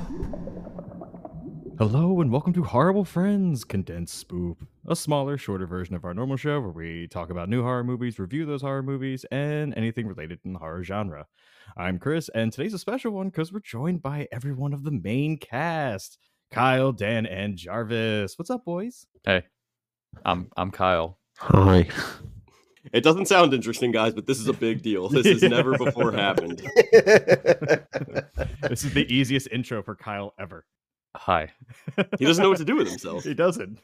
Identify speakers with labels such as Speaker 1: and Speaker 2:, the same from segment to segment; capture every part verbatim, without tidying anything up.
Speaker 1: Hello and welcome to Horrible Friends Condensed Spoop, a smaller, shorter version of our normal show where we talk about new horror movies, review those horror movies, and anything related in the horror genre. I'm Chris, and today's a special one because we're joined by everyone of the main cast: Kyle, Dan, and Jarvis. What's up, boys?
Speaker 2: Hey, I'm I'm Kyle.
Speaker 3: Hi.
Speaker 4: It doesn't sound interesting, guys, but this is a big deal. This has never before happened.
Speaker 1: This is the easiest intro for Kyle ever.
Speaker 2: Hi.
Speaker 4: He doesn't know what to do with himself.
Speaker 1: He doesn't.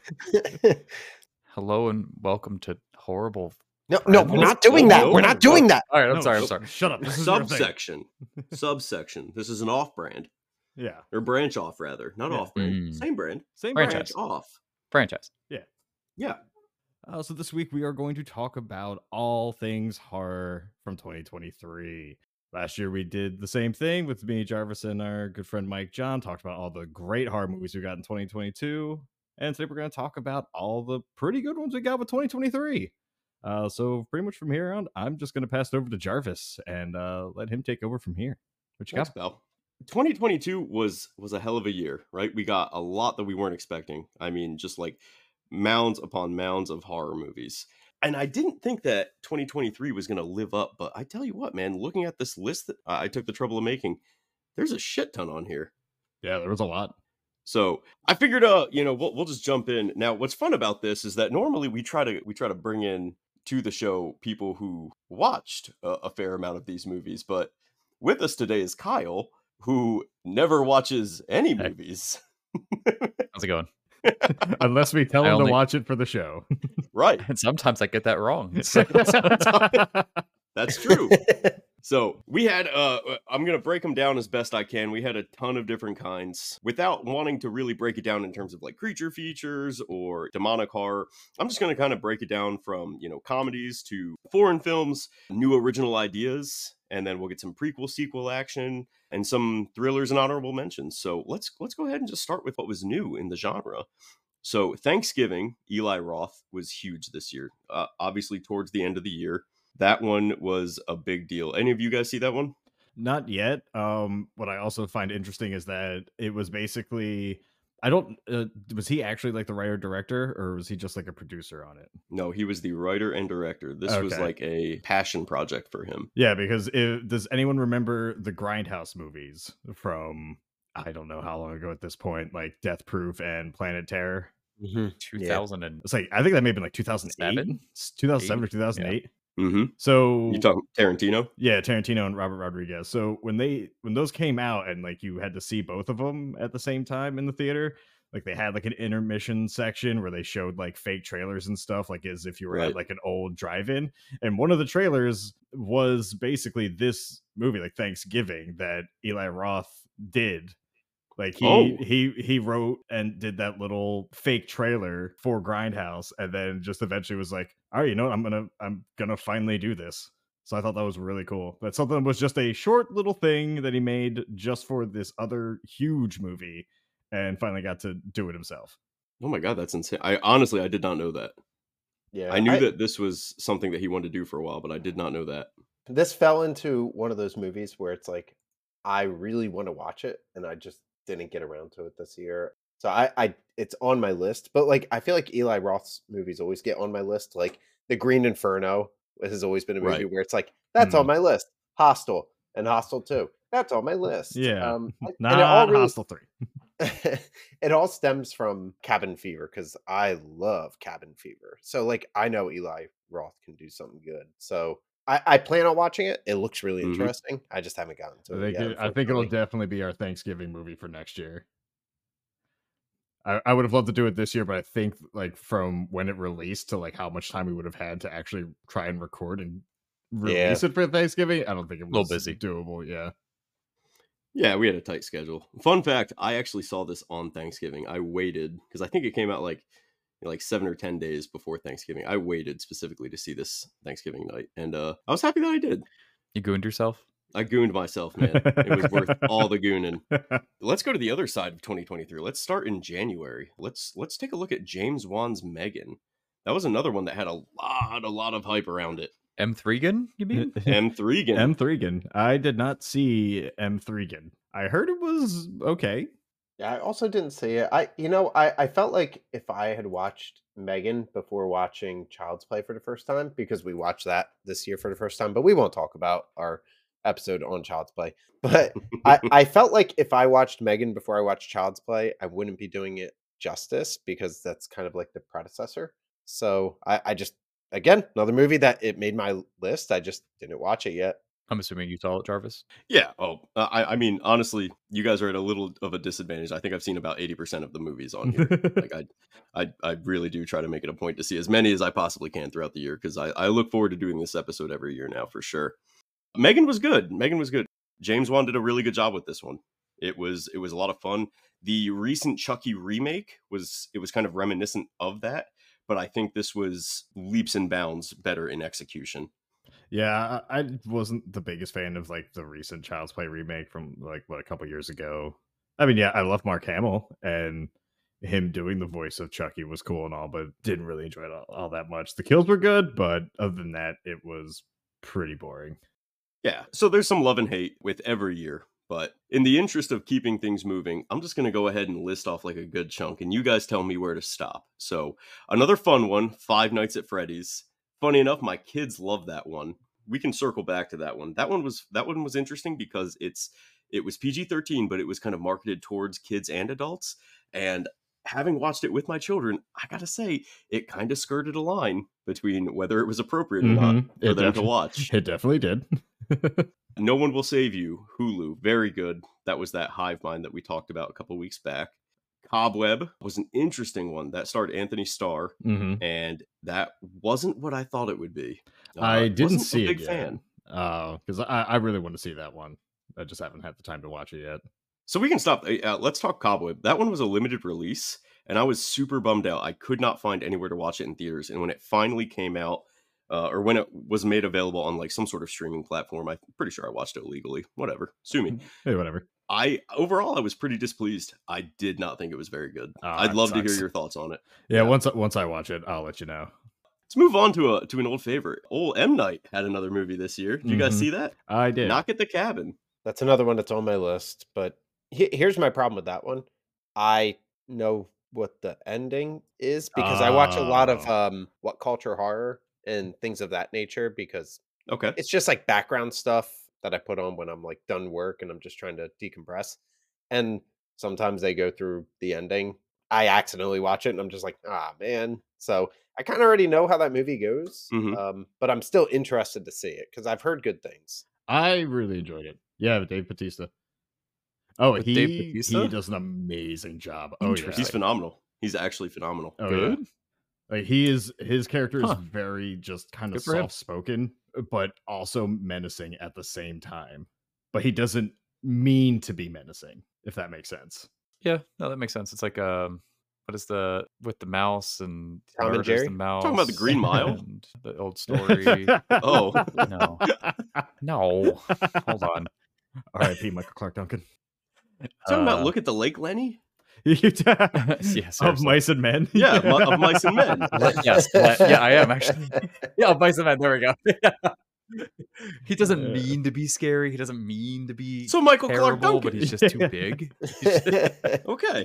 Speaker 2: Hello and welcome to Horrible.
Speaker 3: No, no, we're not doing that. We're not doing that.
Speaker 2: All right, I'm
Speaker 1: No,
Speaker 2: sorry. I'm
Speaker 1: no,
Speaker 2: sorry.
Speaker 1: Shut up. This is your thing.
Speaker 4: Subsection. Subsection. This is an off-brand.
Speaker 1: Yeah.
Speaker 4: Or branch off, rather. Not
Speaker 1: Yeah.
Speaker 4: off-brand.
Speaker 2: Mm.
Speaker 4: Same brand.
Speaker 1: Same
Speaker 2: Franchise.
Speaker 1: branch.
Speaker 4: Branch off.
Speaker 2: Franchise.
Speaker 4: Yeah.
Speaker 1: Uh, so this week we are going to talk about all things horror from twenty twenty-three. Last year we did the same thing with me, Jarvis, and our good friend Mike John. Talked about all the great horror movies we got in twenty twenty-two. And today we're going to talk about all the pretty good ones we got with twenty twenty-three. Uh, so pretty much from here on, I'm just going to pass it over to Jarvis and uh, let him take over from here. What you
Speaker 4: Thanks,
Speaker 1: got?
Speaker 4: pal. twenty twenty-two was was a hell of a year, right? We got a lot that we weren't expecting. I mean, just like mounds upon mounds of horror movies. And I didn't think that twenty twenty-three was going to live up, but I tell you what, man, looking at this list that I took the trouble of making, there's a shit ton on here.
Speaker 1: Yeah, there was a lot.
Speaker 4: So I figured, uh, you know, we'll we'll just jump in. Now, what's fun about this is that normally we try to we try to bring in to the show people who watched a, a fair amount of these movies, but with us today is Kyle, who never watches any
Speaker 2: Hey.
Speaker 4: movies.
Speaker 2: How's it going?
Speaker 1: Unless we tell
Speaker 2: I
Speaker 1: him
Speaker 2: only-
Speaker 1: to watch it for the show.
Speaker 4: Right,
Speaker 2: And sometimes I get that wrong. So-
Speaker 4: that's true. So we had, uh, I'm going to break them down as best I can. We had a ton of different kinds without wanting to really break it down in terms of like creature features or demonic horror. I'm just going to kind of break it down from, you know, comedies to foreign films, new original ideas, and then we'll get some prequel, sequel action and some thrillers and honorable mentions. So let's, let's go ahead and just start with what was new in the genre. So Thanksgiving, Eli Roth was huge this year, uh, obviously towards the end of the year. That one was a big deal. Any of you guys see that one?
Speaker 1: Not yet. Um, what I also find interesting is that it was basically, I don't, uh, was he actually like the writer director or was he just like a producer on it?
Speaker 4: No, he was the writer and director. This was
Speaker 1: Okay.
Speaker 4: like a passion project for him.
Speaker 1: Yeah, because if, does anyone remember the Grindhouse movies from, I don't know how long ago at this point, like Death Proof and Planet Terror?
Speaker 2: two thousand and
Speaker 1: It's like, I think that may have been like two thousand eight,
Speaker 2: Seven?
Speaker 1: two thousand seven or two thousand eight.
Speaker 4: Mm-hmm.
Speaker 1: So
Speaker 4: You talking Tarantino?
Speaker 1: yeah, Tarantino and Robert Rodriguez. So when they when those came out and like you had to see both of them at the same time in the theater, like they had like an intermission section where they showed like fake trailers and stuff, like as if you were
Speaker 4: Right.
Speaker 1: at like an old drive-in. And one of the trailers was basically this movie, like Thanksgiving, that Eli Roth did. Like he
Speaker 4: Oh.
Speaker 1: he he wrote and did that little fake trailer for Grindhouse, and then just eventually was like, "All right, you know what? I'm gonna I'm gonna finally do this." So I thought that was really cool. That something was just a short little thing that he made just for this other huge movie, and finally got to do it himself.
Speaker 4: Oh my god, that's insane. I honestly I did not know that.
Speaker 3: Yeah,
Speaker 4: I knew that this was something that he wanted to do for a while, but I did not know that.
Speaker 3: this fell into one of those movies where it's like I really want to watch it, and I just didn't get around to it this year. So I, I, it's on my list. But like, I feel like Eli Roth's movies always get on my list. Like The Green Inferno has always been a movie
Speaker 4: Right.
Speaker 3: where it's like that's on
Speaker 1: Mhm.
Speaker 3: my list. Hostel and Hostel Two, that's on my list.
Speaker 1: Yeah,
Speaker 3: um, and it
Speaker 1: Not
Speaker 3: all really,
Speaker 1: Hostel three.
Speaker 3: it all stems from Cabin Fever because I love Cabin Fever. So like I know Eli Roth can do something good. So I, I plan on watching it. It looks really
Speaker 4: Mhm.
Speaker 3: interesting. I just haven't gotten to
Speaker 1: I
Speaker 3: it
Speaker 1: think,
Speaker 3: yet.
Speaker 1: it- I think it'll
Speaker 3: unfortunately.
Speaker 1: definitely be our Thanksgiving movie for next year. I, I would have loved to do it this year, but I think like from when it released to like how much time we would have had to actually try and record and release it for Thanksgiving, I don't think it was
Speaker 2: Little busy.
Speaker 1: doable. Yeah.
Speaker 4: Yeah, we had a tight schedule. Fun fact, I actually saw this on Thanksgiving. I waited because I think it came out like like seven or ten days before Thanksgiving. I waited specifically to see this Thanksgiving night, and uh, I was happy that I did.
Speaker 2: You gooned yourself?
Speaker 4: I gooned myself, man. It was worth all the gooning. Let's go to the other side of twenty twenty-three. Let's start in January. Let's let's take a look at James Wan's Megan. That was another one that had a lot, a lot of hype around it.
Speaker 2: M Threegan, you mean?
Speaker 4: M. Threegan.
Speaker 1: M. Threegan. I did not see M. Threegan. I heard it was okay.
Speaker 3: Yeah, I also didn't see it. I, you know, I, I felt like if I had watched Megan before watching Child's Play for the first time, because we watched that this year for the first time, but we won't talk about our episode on Child's Play. But I, I felt like if I watched Megan before I watched Child's Play, I wouldn't be doing it justice because that's kind of like the predecessor. So I, I just, again, another movie that it made my list. I just didn't watch it yet.
Speaker 2: I'm assuming you saw it, Jarvis.
Speaker 4: Yeah. Oh, uh, I, I mean, honestly, you guys are at a little of a disadvantage. I think I've seen about eighty percent of the movies on here. Like, I, I, I really do try to make it a point to see as many as I possibly can throughout the year because I, I look forward to doing this episode every year now for sure. Megan was good. Megan was good. James Wan did a really good job with this one. It was it was a lot of fun. The recent Chucky remake was it was kind of reminiscent of that, but I think this was leaps and bounds better in execution.
Speaker 1: Yeah, I, I wasn't the biggest fan of like the recent Child's Play remake from like what a couple years ago. I mean, yeah, I love Mark Hamill and him doing the voice of Chucky was cool and all, but didn't really enjoy it all, all that much. The kills were good, but other than that, it was pretty boring.
Speaker 4: Yeah, so there's some love and hate with every year, but in the interest of keeping things moving, I'm just going to go ahead and list off like a good chunk, and you guys tell me where to stop. So another fun one, Five Nights at Freddy's. Funny enough, my kids love that one. We can circle back to that one. That one was that one was interesting because it's it was P G thirteen, but it was kind of marketed towards kids and adults. And having watched it with my children, I gotta say, it kind of skirted a line between whether it was appropriate or not
Speaker 1: Mhm.
Speaker 4: for
Speaker 1: It
Speaker 4: them to
Speaker 1: defi-
Speaker 4: watch.
Speaker 1: It definitely did.
Speaker 4: No One Will Save You, Hulu, very good. That was that hive mind that we talked about a couple weeks back. Cobweb was an interesting one that starred Anthony Starr,
Speaker 1: hmm
Speaker 4: and that wasn't what I thought it would be. Uh,
Speaker 1: I didn't
Speaker 4: wasn't
Speaker 1: see
Speaker 4: a big
Speaker 1: it yet.
Speaker 4: fan.
Speaker 1: because I, I really want to see that one. I just haven't had the time to watch it yet.
Speaker 4: So we can stop. Uh, let's talk Cobweb. That one was a limited release, and I was super bummed out. I could not find anywhere to watch it in theaters, and when it finally came out, uh, or when it was made available on like some sort of streaming platform, I'm pretty sure I watched it illegally. Whatever, sue me.
Speaker 1: Hey, whatever.
Speaker 4: I overall I was pretty displeased. I did not think it was very good.
Speaker 1: Ah,
Speaker 4: I'd
Speaker 1: it
Speaker 4: love to
Speaker 1: sucks.
Speaker 4: hear your thoughts on it.
Speaker 1: Yeah,
Speaker 4: Yeah.
Speaker 1: once once I watch it, I'll let you know.
Speaker 4: Let's move on to a to an old favorite. Old M Night had another movie this year. Did you guys
Speaker 1: Mhm.
Speaker 4: see that?
Speaker 1: I did.
Speaker 4: Knock at the Cabin.
Speaker 3: That's another one that's on my list. But he- here's my problem with that one. I know what the ending is because I watch a lot of
Speaker 1: Oh.
Speaker 3: um what culture horror and things of that nature because
Speaker 4: Okay.
Speaker 3: it's just like background stuff that I put on when I'm like done work and I'm just trying to decompress. And sometimes they go through the ending. I accidentally watch it and I'm just like, ah, man. So I kind of already know how that movie goes,
Speaker 4: Mhm.
Speaker 3: um, but I'm still interested to see it because I've heard good things.
Speaker 1: I really enjoyed it. Yeah, with Dave Bautista. Oh,
Speaker 2: With
Speaker 1: he
Speaker 2: Dave
Speaker 1: he
Speaker 2: Bautista?
Speaker 1: does an amazing job. Oh yeah,
Speaker 2: Interesting.
Speaker 4: He's phenomenal. He's actually phenomenal.
Speaker 1: oh
Speaker 2: Good?
Speaker 1: yeah. Like he is, his character is
Speaker 2: Huh.
Speaker 1: very just kind of
Speaker 2: Good for him.
Speaker 1: soft spoken, but also menacing at the same time. But he doesn't mean to be menacing, if that makes sense.
Speaker 2: Yeah, no, that makes sense. It's like um, what is the with the mouse and
Speaker 3: Tom and
Speaker 2: murders
Speaker 3: Jerry?
Speaker 2: the mouse?
Speaker 4: Talking about the Green Mile?
Speaker 2: and the old story.
Speaker 4: Oh.
Speaker 2: No. No, hold on.
Speaker 1: R I P Michael Clark Duncan.
Speaker 4: Talking about
Speaker 2: Uh,
Speaker 4: Look at the Lake, Lenny?
Speaker 2: Yeah,
Speaker 1: of
Speaker 2: seriously.
Speaker 1: Mice and Men.
Speaker 4: Yeah, mi- of Mice and Men.
Speaker 2: Le- yes, le- yeah, I am actually. Yeah, Mice and Men. There we go. He doesn't
Speaker 1: Yeah.
Speaker 2: mean to be scary. He doesn't mean to be
Speaker 4: So Michael Clark
Speaker 2: terrible,
Speaker 4: Duncan.
Speaker 2: but he's just too big.
Speaker 4: Okay.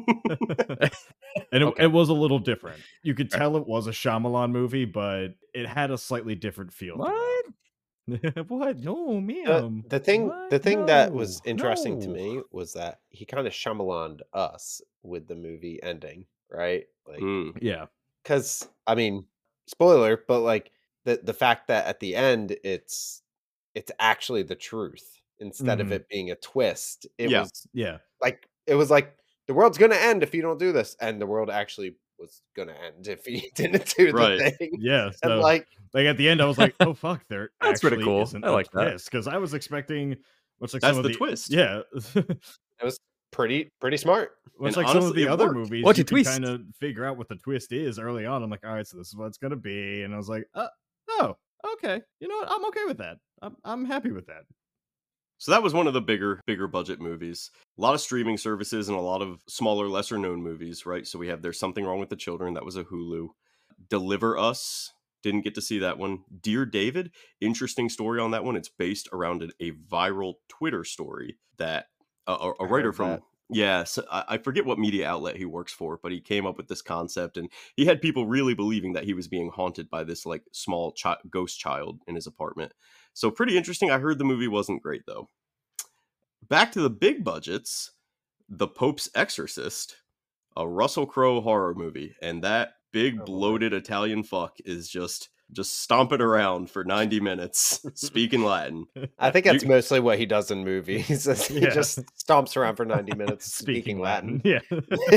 Speaker 1: And it,
Speaker 2: Okay.
Speaker 1: it was a little different. You could
Speaker 2: Right.
Speaker 1: tell it was a Shyamalan movie, but it had a slightly different feel. to
Speaker 2: What?
Speaker 1: it. What? No,
Speaker 3: the,
Speaker 1: ma'am.
Speaker 3: the thing
Speaker 1: What?
Speaker 3: the thing that was
Speaker 1: No,
Speaker 3: interesting to
Speaker 1: no.
Speaker 3: me was that he kind of Shyamalan'd us with the movie ending, right? Like,
Speaker 4: Mm.
Speaker 1: Yeah.
Speaker 3: because I mean, spoiler, but like the the fact that at the end it's it's actually the truth instead of
Speaker 1: Mhm.
Speaker 3: it being a twist. It
Speaker 4: Yeah.
Speaker 3: was
Speaker 1: Yeah.
Speaker 3: like it was like the world's gonna end if you don't do this, and the world actually was gonna end if he didn't do the
Speaker 4: Right.
Speaker 3: thing.
Speaker 1: Yeah.
Speaker 3: And
Speaker 1: So,
Speaker 3: like,
Speaker 1: like at the end, I was like, "Oh fuck, there
Speaker 2: That's pretty
Speaker 1: actually
Speaker 2: cool.
Speaker 1: isn't
Speaker 2: I
Speaker 1: a
Speaker 2: like that.
Speaker 1: twist," because I was expecting much like
Speaker 4: That's
Speaker 1: some
Speaker 4: the
Speaker 1: of the
Speaker 4: twist.
Speaker 1: Yeah.
Speaker 3: it was pretty pretty smart.
Speaker 1: Much
Speaker 4: And
Speaker 1: like some of
Speaker 4: honestly,
Speaker 1: the
Speaker 4: it
Speaker 1: other
Speaker 4: worked.
Speaker 1: movies,
Speaker 2: What's
Speaker 1: you
Speaker 2: a
Speaker 1: can
Speaker 2: twist?
Speaker 1: kind of figure out what the twist is early on. I'm like, all right, so this is what it's gonna be, and I was like, uh, oh, okay, you know what? I'm okay with that. I'm I'm happy with that.
Speaker 4: So that was one of the bigger, bigger budget movies. A lot of streaming services and a lot of smaller, lesser known movies, right? So we have There's Something Wrong with the Children. That was a Hulu. Deliver Us Didn't get to see that one. Dear David, interesting story on that one. It's based around a, a viral Twitter story that uh, a, a
Speaker 3: I
Speaker 4: writer
Speaker 3: heard
Speaker 4: from,
Speaker 3: that.
Speaker 4: yeah, so I, I forget what media outlet he works for, but he came up with this concept, and he had people really believing that he was being haunted by this like small chi- ghost child in his apartment. So pretty interesting. I heard the movie wasn't great though. Back to the big budgets, The Pope's Exorcist, a Russell Crowe horror movie, and that big
Speaker 3: Oh,
Speaker 4: bloated Italian fuck is just just stomping around for ninety minutes speaking Latin.
Speaker 3: I think
Speaker 4: You-
Speaker 3: that's mostly what he does in movies. is he
Speaker 1: Yeah.
Speaker 3: just stomps around for ninety minutes speaking,
Speaker 1: Speaking
Speaker 3: Latin.
Speaker 1: Latin.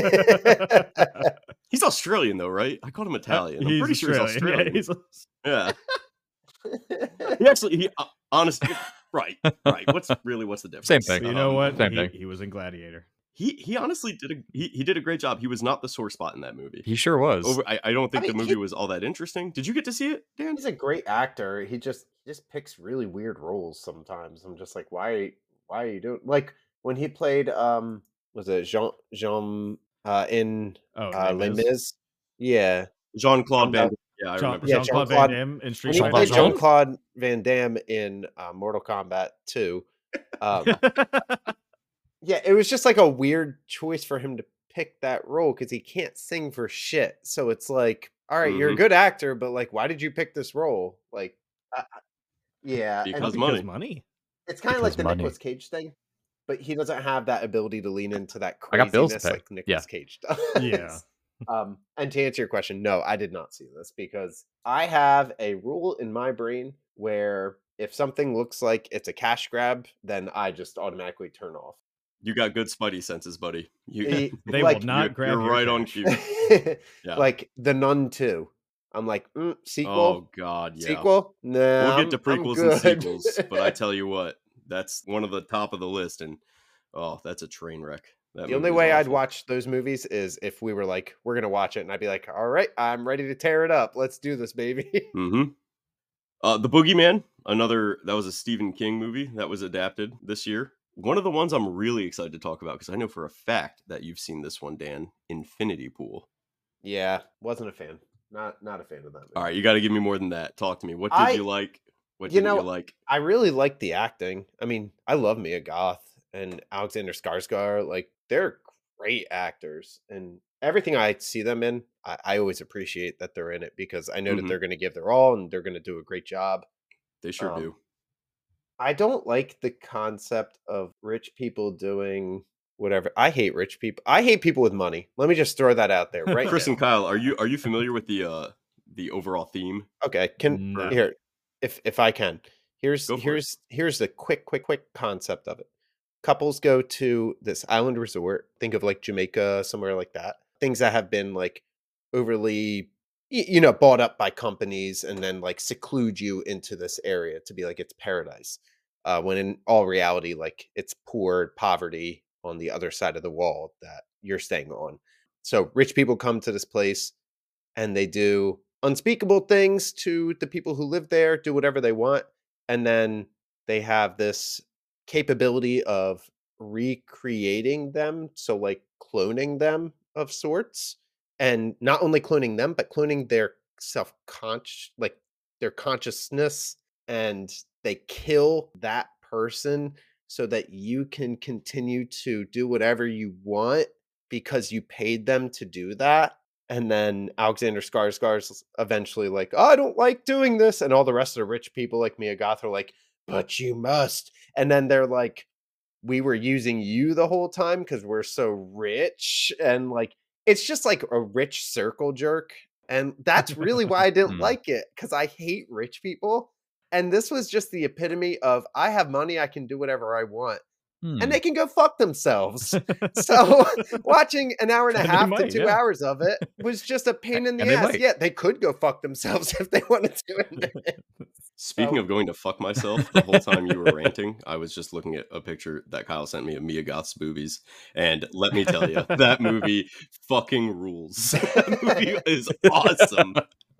Speaker 1: Yeah.
Speaker 4: He's Australian though, right? I called him Italian. I'm
Speaker 1: He's
Speaker 4: pretty sure he's
Speaker 1: Australian. Yeah,
Speaker 4: Australian.
Speaker 1: he's-
Speaker 4: Yeah. He actually, he uh, honestly, right, right. What's really what's the difference?
Speaker 2: Same thing.
Speaker 1: you know
Speaker 4: Um,
Speaker 1: what?
Speaker 2: Same
Speaker 1: he,
Speaker 2: thing.
Speaker 1: he was in Gladiator.
Speaker 4: He he honestly did a he, he did a great job. He was not the sore spot in that movie.
Speaker 2: He sure was.
Speaker 4: Over, I, I don't think
Speaker 3: I
Speaker 4: the
Speaker 3: mean,
Speaker 4: movie
Speaker 3: he-
Speaker 4: was all that interesting. Did you get to see it, Dan?
Speaker 3: He's a great actor. He just he just picks really weird roles sometimes. I'm just like, why why are you doing like when he played um was it Jean Jean uh in
Speaker 1: Oh,
Speaker 3: uh Les
Speaker 1: Les Mis.
Speaker 3: Mis? Yeah.
Speaker 4: Jean Claude
Speaker 3: Um,
Speaker 4: Van. Yeah, I
Speaker 1: Jean,
Speaker 4: remember.
Speaker 3: Yeah,
Speaker 1: Jean Claude
Speaker 3: Jean-Claude-
Speaker 1: Van Damme in Street
Speaker 3: When he
Speaker 2: Jean
Speaker 3: played
Speaker 1: Fighter.
Speaker 3: Jean Claude Van Damme in uh, Mortal Kombat two. Um, yeah, it was just like a weird choice for him to pick that role because he can't sing for shit. So it's like, all right, you're a
Speaker 4: Mhm.
Speaker 3: good actor, but like, why did you pick this role? Like, uh, yeah, and
Speaker 4: Because
Speaker 1: Because
Speaker 4: money.
Speaker 1: money.
Speaker 3: it's kind of like
Speaker 2: Because
Speaker 3: the
Speaker 2: money.
Speaker 3: Nicolas Cage thing, but he doesn't have that ability to lean into that
Speaker 2: I got bills to
Speaker 3: craziness
Speaker 2: pay.
Speaker 3: like Nicolas Cage does.
Speaker 1: Yeah.
Speaker 3: Um, and to answer your question, no, I did not see this because I have a rule in my brain where if something looks like it's a cash grab, then I just automatically turn off.
Speaker 4: You got good spidey senses, buddy. You,
Speaker 3: Eh,
Speaker 1: They
Speaker 3: like,
Speaker 1: will not
Speaker 4: you're,
Speaker 1: grab
Speaker 4: you're
Speaker 1: your
Speaker 4: right on
Speaker 1: cash.
Speaker 4: cue. Yeah.
Speaker 3: like The Nun two. I'm like, mm, sequel,
Speaker 4: Oh God, yeah.
Speaker 3: sequel. No,
Speaker 4: We'll get to
Speaker 3: I'm- I'm
Speaker 4: prequels and
Speaker 3: good.
Speaker 4: sequels, but I tell you what, that's one of the top of the list, and oh, that's a train wreck. That
Speaker 3: The only
Speaker 4: movie is
Speaker 3: way I'd
Speaker 4: awful.
Speaker 3: watch those movies is if we were like, we're gonna watch it, and I'd be like, all right, I'm ready to tear it up. Let's do this, baby.
Speaker 4: Mm-hmm. Uh, The Boogeyman, another that was a Stephen King movie that was adapted this year. One of the ones I'm really excited to talk about because I know for a fact that you've seen this one, Dan. Infinity Pool.
Speaker 3: Yeah, wasn't a fan. Not not a fan of that movie.
Speaker 4: All right, you got to give me more than that. Talk to me. What did
Speaker 3: I-
Speaker 4: you like? What
Speaker 3: you
Speaker 4: didn't
Speaker 3: know,
Speaker 4: you like?
Speaker 3: I really like the acting. I mean, I love Mia Goth and Alexander Skarsgård. Like, they're great actors, and everything I see them in, I, I always appreciate that they're in it because I know
Speaker 4: Mhm.
Speaker 3: that they're going to give their all and they're going to do a great job.
Speaker 4: They sure
Speaker 3: um,
Speaker 4: do.
Speaker 3: I don't like the concept of rich people doing whatever. I hate rich people. I hate people with money. Let me just throw that out there right
Speaker 4: Chris
Speaker 3: now.
Speaker 4: and Kyle, are you are you familiar with the uh the overall theme?
Speaker 3: Okay, can
Speaker 1: No.
Speaker 3: here if if I can. Here's
Speaker 4: Go for it.
Speaker 3: here's here's the quick quick quick concept of it. Couples go to this island resort. Think of like Jamaica, somewhere like that. Things that have been like overly y- you know bought up by companies and then like seclude you into this area to be like it's paradise. Uh, when in all reality, like it's poor poverty on the other side of the wall that you're staying on. So rich people come to this place and they do unspeakable things to the people who live there, do whatever they want, and then they have this capability of recreating them, so like cloning them of sorts, and not only cloning them, but cloning their self-conscious, like their consciousness, and they kill that person so that you can continue to do whatever you want because you paid them to do that. And then Alexander Skarsgård's eventually like, oh, I don't like doing this. And all the rest of the rich people like Mia Goth are like, but you must. And then they're like, we were using you the whole time because we're so rich. And like, it's just like a rich circle jerk. And that's really why I didn't
Speaker 2: Hmm.
Speaker 3: like it, because I hate rich people. And this was just the epitome of I have money, I can do whatever I want.
Speaker 2: Hmm.
Speaker 3: And they can go fuck themselves. So watching an hour and a
Speaker 1: And they
Speaker 3: half to
Speaker 1: might,
Speaker 3: two
Speaker 1: yeah.
Speaker 3: hours of it was just a pain in the
Speaker 2: And they
Speaker 3: ass.
Speaker 2: might.
Speaker 3: Yeah, they could go fuck themselves if they wanted to.
Speaker 4: Speaking
Speaker 3: So-
Speaker 4: of going to fuck myself, the whole time you were ranting, I was just looking at a picture that Kyle sent me of Mia Goth's boobies, and let me tell you, that movie fucking rules. That movie is awesome.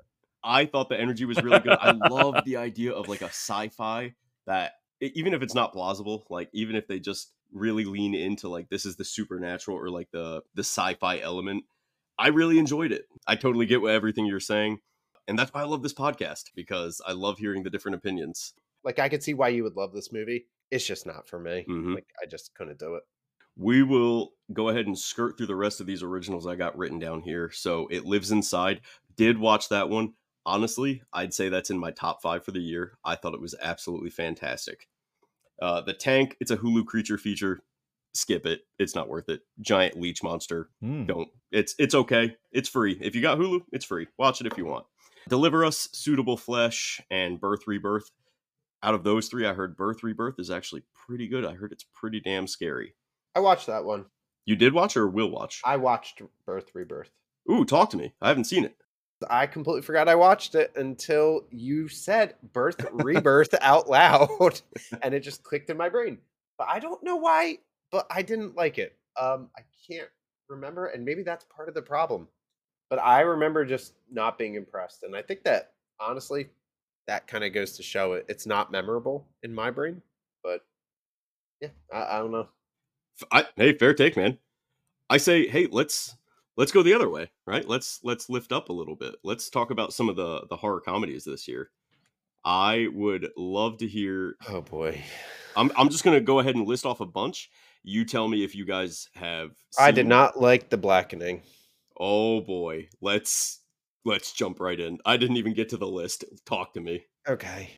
Speaker 4: I thought the energy was really good. I love the idea of like a sci-fi that, e- even if it's not plausible, like even if they just really lean into like this is the supernatural or like the the sci-fi element, I really enjoyed it. I totally get what everything you're saying. and that's why I love this podcast, because I love hearing the different opinions.
Speaker 3: Like, I could see why you would love this movie. It's just not for me.
Speaker 4: Mhm.
Speaker 3: Like, I just couldn't do it.
Speaker 4: We will go ahead and skirt through the rest of these originals I got written down here. So It Lives Inside. Did watch that one. Honestly, I'd say that's in my top five for the year. I thought it was absolutely fantastic. Uh, the Tank, it's a Hulu creature feature. Skip it. It's not worth it. Giant leech monster.
Speaker 1: Hmm.
Speaker 4: Don't. It's it's okay. It's free. If you got Hulu, it's free. Watch it if you want. Deliver Us, Suitable Flesh, and Birth Rebirth. Out of those three, I heard Birth Rebirth is actually pretty good. I heard it's pretty damn scary.
Speaker 3: I watched that one.
Speaker 4: You did watch or will watch?
Speaker 3: I watched Birth Rebirth.
Speaker 4: Ooh, talk to me. I haven't seen it.
Speaker 3: I completely forgot I watched it until you said Birth Rebirth out loud, and it just clicked in my brain. But I don't know why, but I didn't like it. Um, I can't remember, and maybe that's part of the problem. But I remember just not being impressed, and I think that, honestly, that kind of goes to show it. It's not memorable in my brain, but yeah, I, I don't know.
Speaker 4: I, hey, fair take, man. I say, hey, let's let's go the other way, right? Let's let's lift up a little bit. Let's talk about some of the the horror comedies this year. I would love to hear.
Speaker 3: Oh boy,
Speaker 4: I'm I'm just gonna go ahead and list off a bunch. You tell me if you guys have.
Speaker 3: I did
Speaker 4: seen-
Speaker 3: not like The Blackening.
Speaker 4: Oh boy, let's let's jump right in. I didn't even get to the list. Talk to me.
Speaker 3: Okay.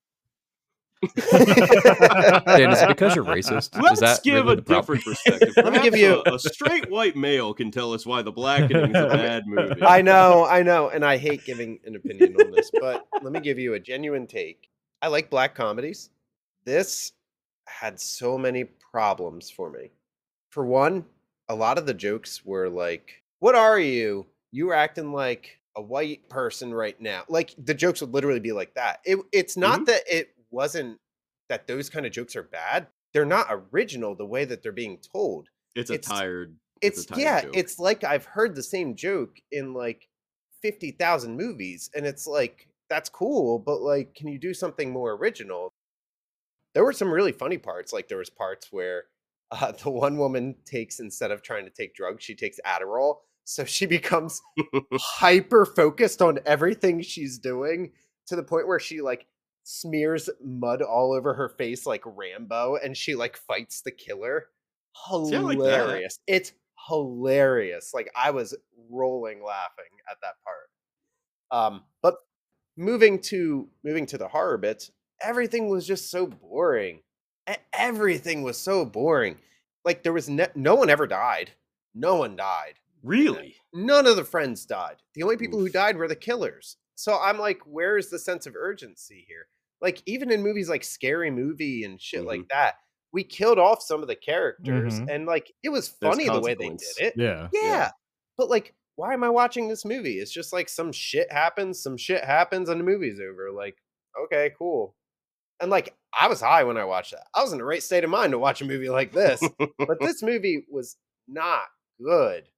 Speaker 2: Dan, is it because you're racist?
Speaker 4: Let's
Speaker 2: is that
Speaker 4: give
Speaker 2: really
Speaker 4: a
Speaker 2: the problem?
Speaker 4: different perspective.
Speaker 3: Let me give
Speaker 4: Perhaps
Speaker 3: you-
Speaker 4: a, a straight white male can tell us why The Blackening is a bad movie.
Speaker 3: I know, I know, and I hate giving an opinion on this, but let me give you a genuine take. I like black comedies. This had so many problems for me. For one, a lot of the jokes were like, "What are you? You were acting like a white person right now." Like, the jokes would literally be like that. It, it's not that it wasn't that those kind of jokes are bad. They're not original the way that they're being told.
Speaker 4: It's a
Speaker 3: It's-
Speaker 4: tired.
Speaker 3: It's,
Speaker 4: a tired
Speaker 3: yeah,
Speaker 4: joke.
Speaker 3: it's like I've heard the same joke in like fifty thousand movies, and it's like, that's cool, but like, can you do something more original? There were some really funny parts. Like, there was parts where uh, the one woman takes, instead of trying to take drugs, she takes Adderall, so she becomes hyper focused on everything she's doing, to the point where she like smears mud all over her face like Rambo, and she like fights the killer.
Speaker 4: See, I like that.
Speaker 3: Hilarious. It's hilarious. Like, I was rolling laughing at that part. Um, but moving to moving to the horror bits, everything was just so boring. E- Everything was so boring. Like, there was ne- no one ever died. No one died.
Speaker 4: Really?
Speaker 3: None of the friends died. The only people who
Speaker 4: Oof.
Speaker 3: died were the killers. So I'm like, where's the sense of urgency here? Like, even in movies like Scary Movie and shit
Speaker 4: Mm-hmm.
Speaker 3: like that, we killed off some of the characters,
Speaker 1: Mhm.
Speaker 3: and like, it was
Speaker 4: There's
Speaker 3: funny the way they did
Speaker 4: consequence.
Speaker 3: it.
Speaker 1: Yeah.
Speaker 3: Yeah.
Speaker 4: Yeah.
Speaker 3: But like, why am I watching this movie? It's just like some shit happens, some shit happens, and the movie's over. Like, okay, cool. And like, I was high when I watched that. I was in the right state of mind to watch a movie like this. But this movie was not good.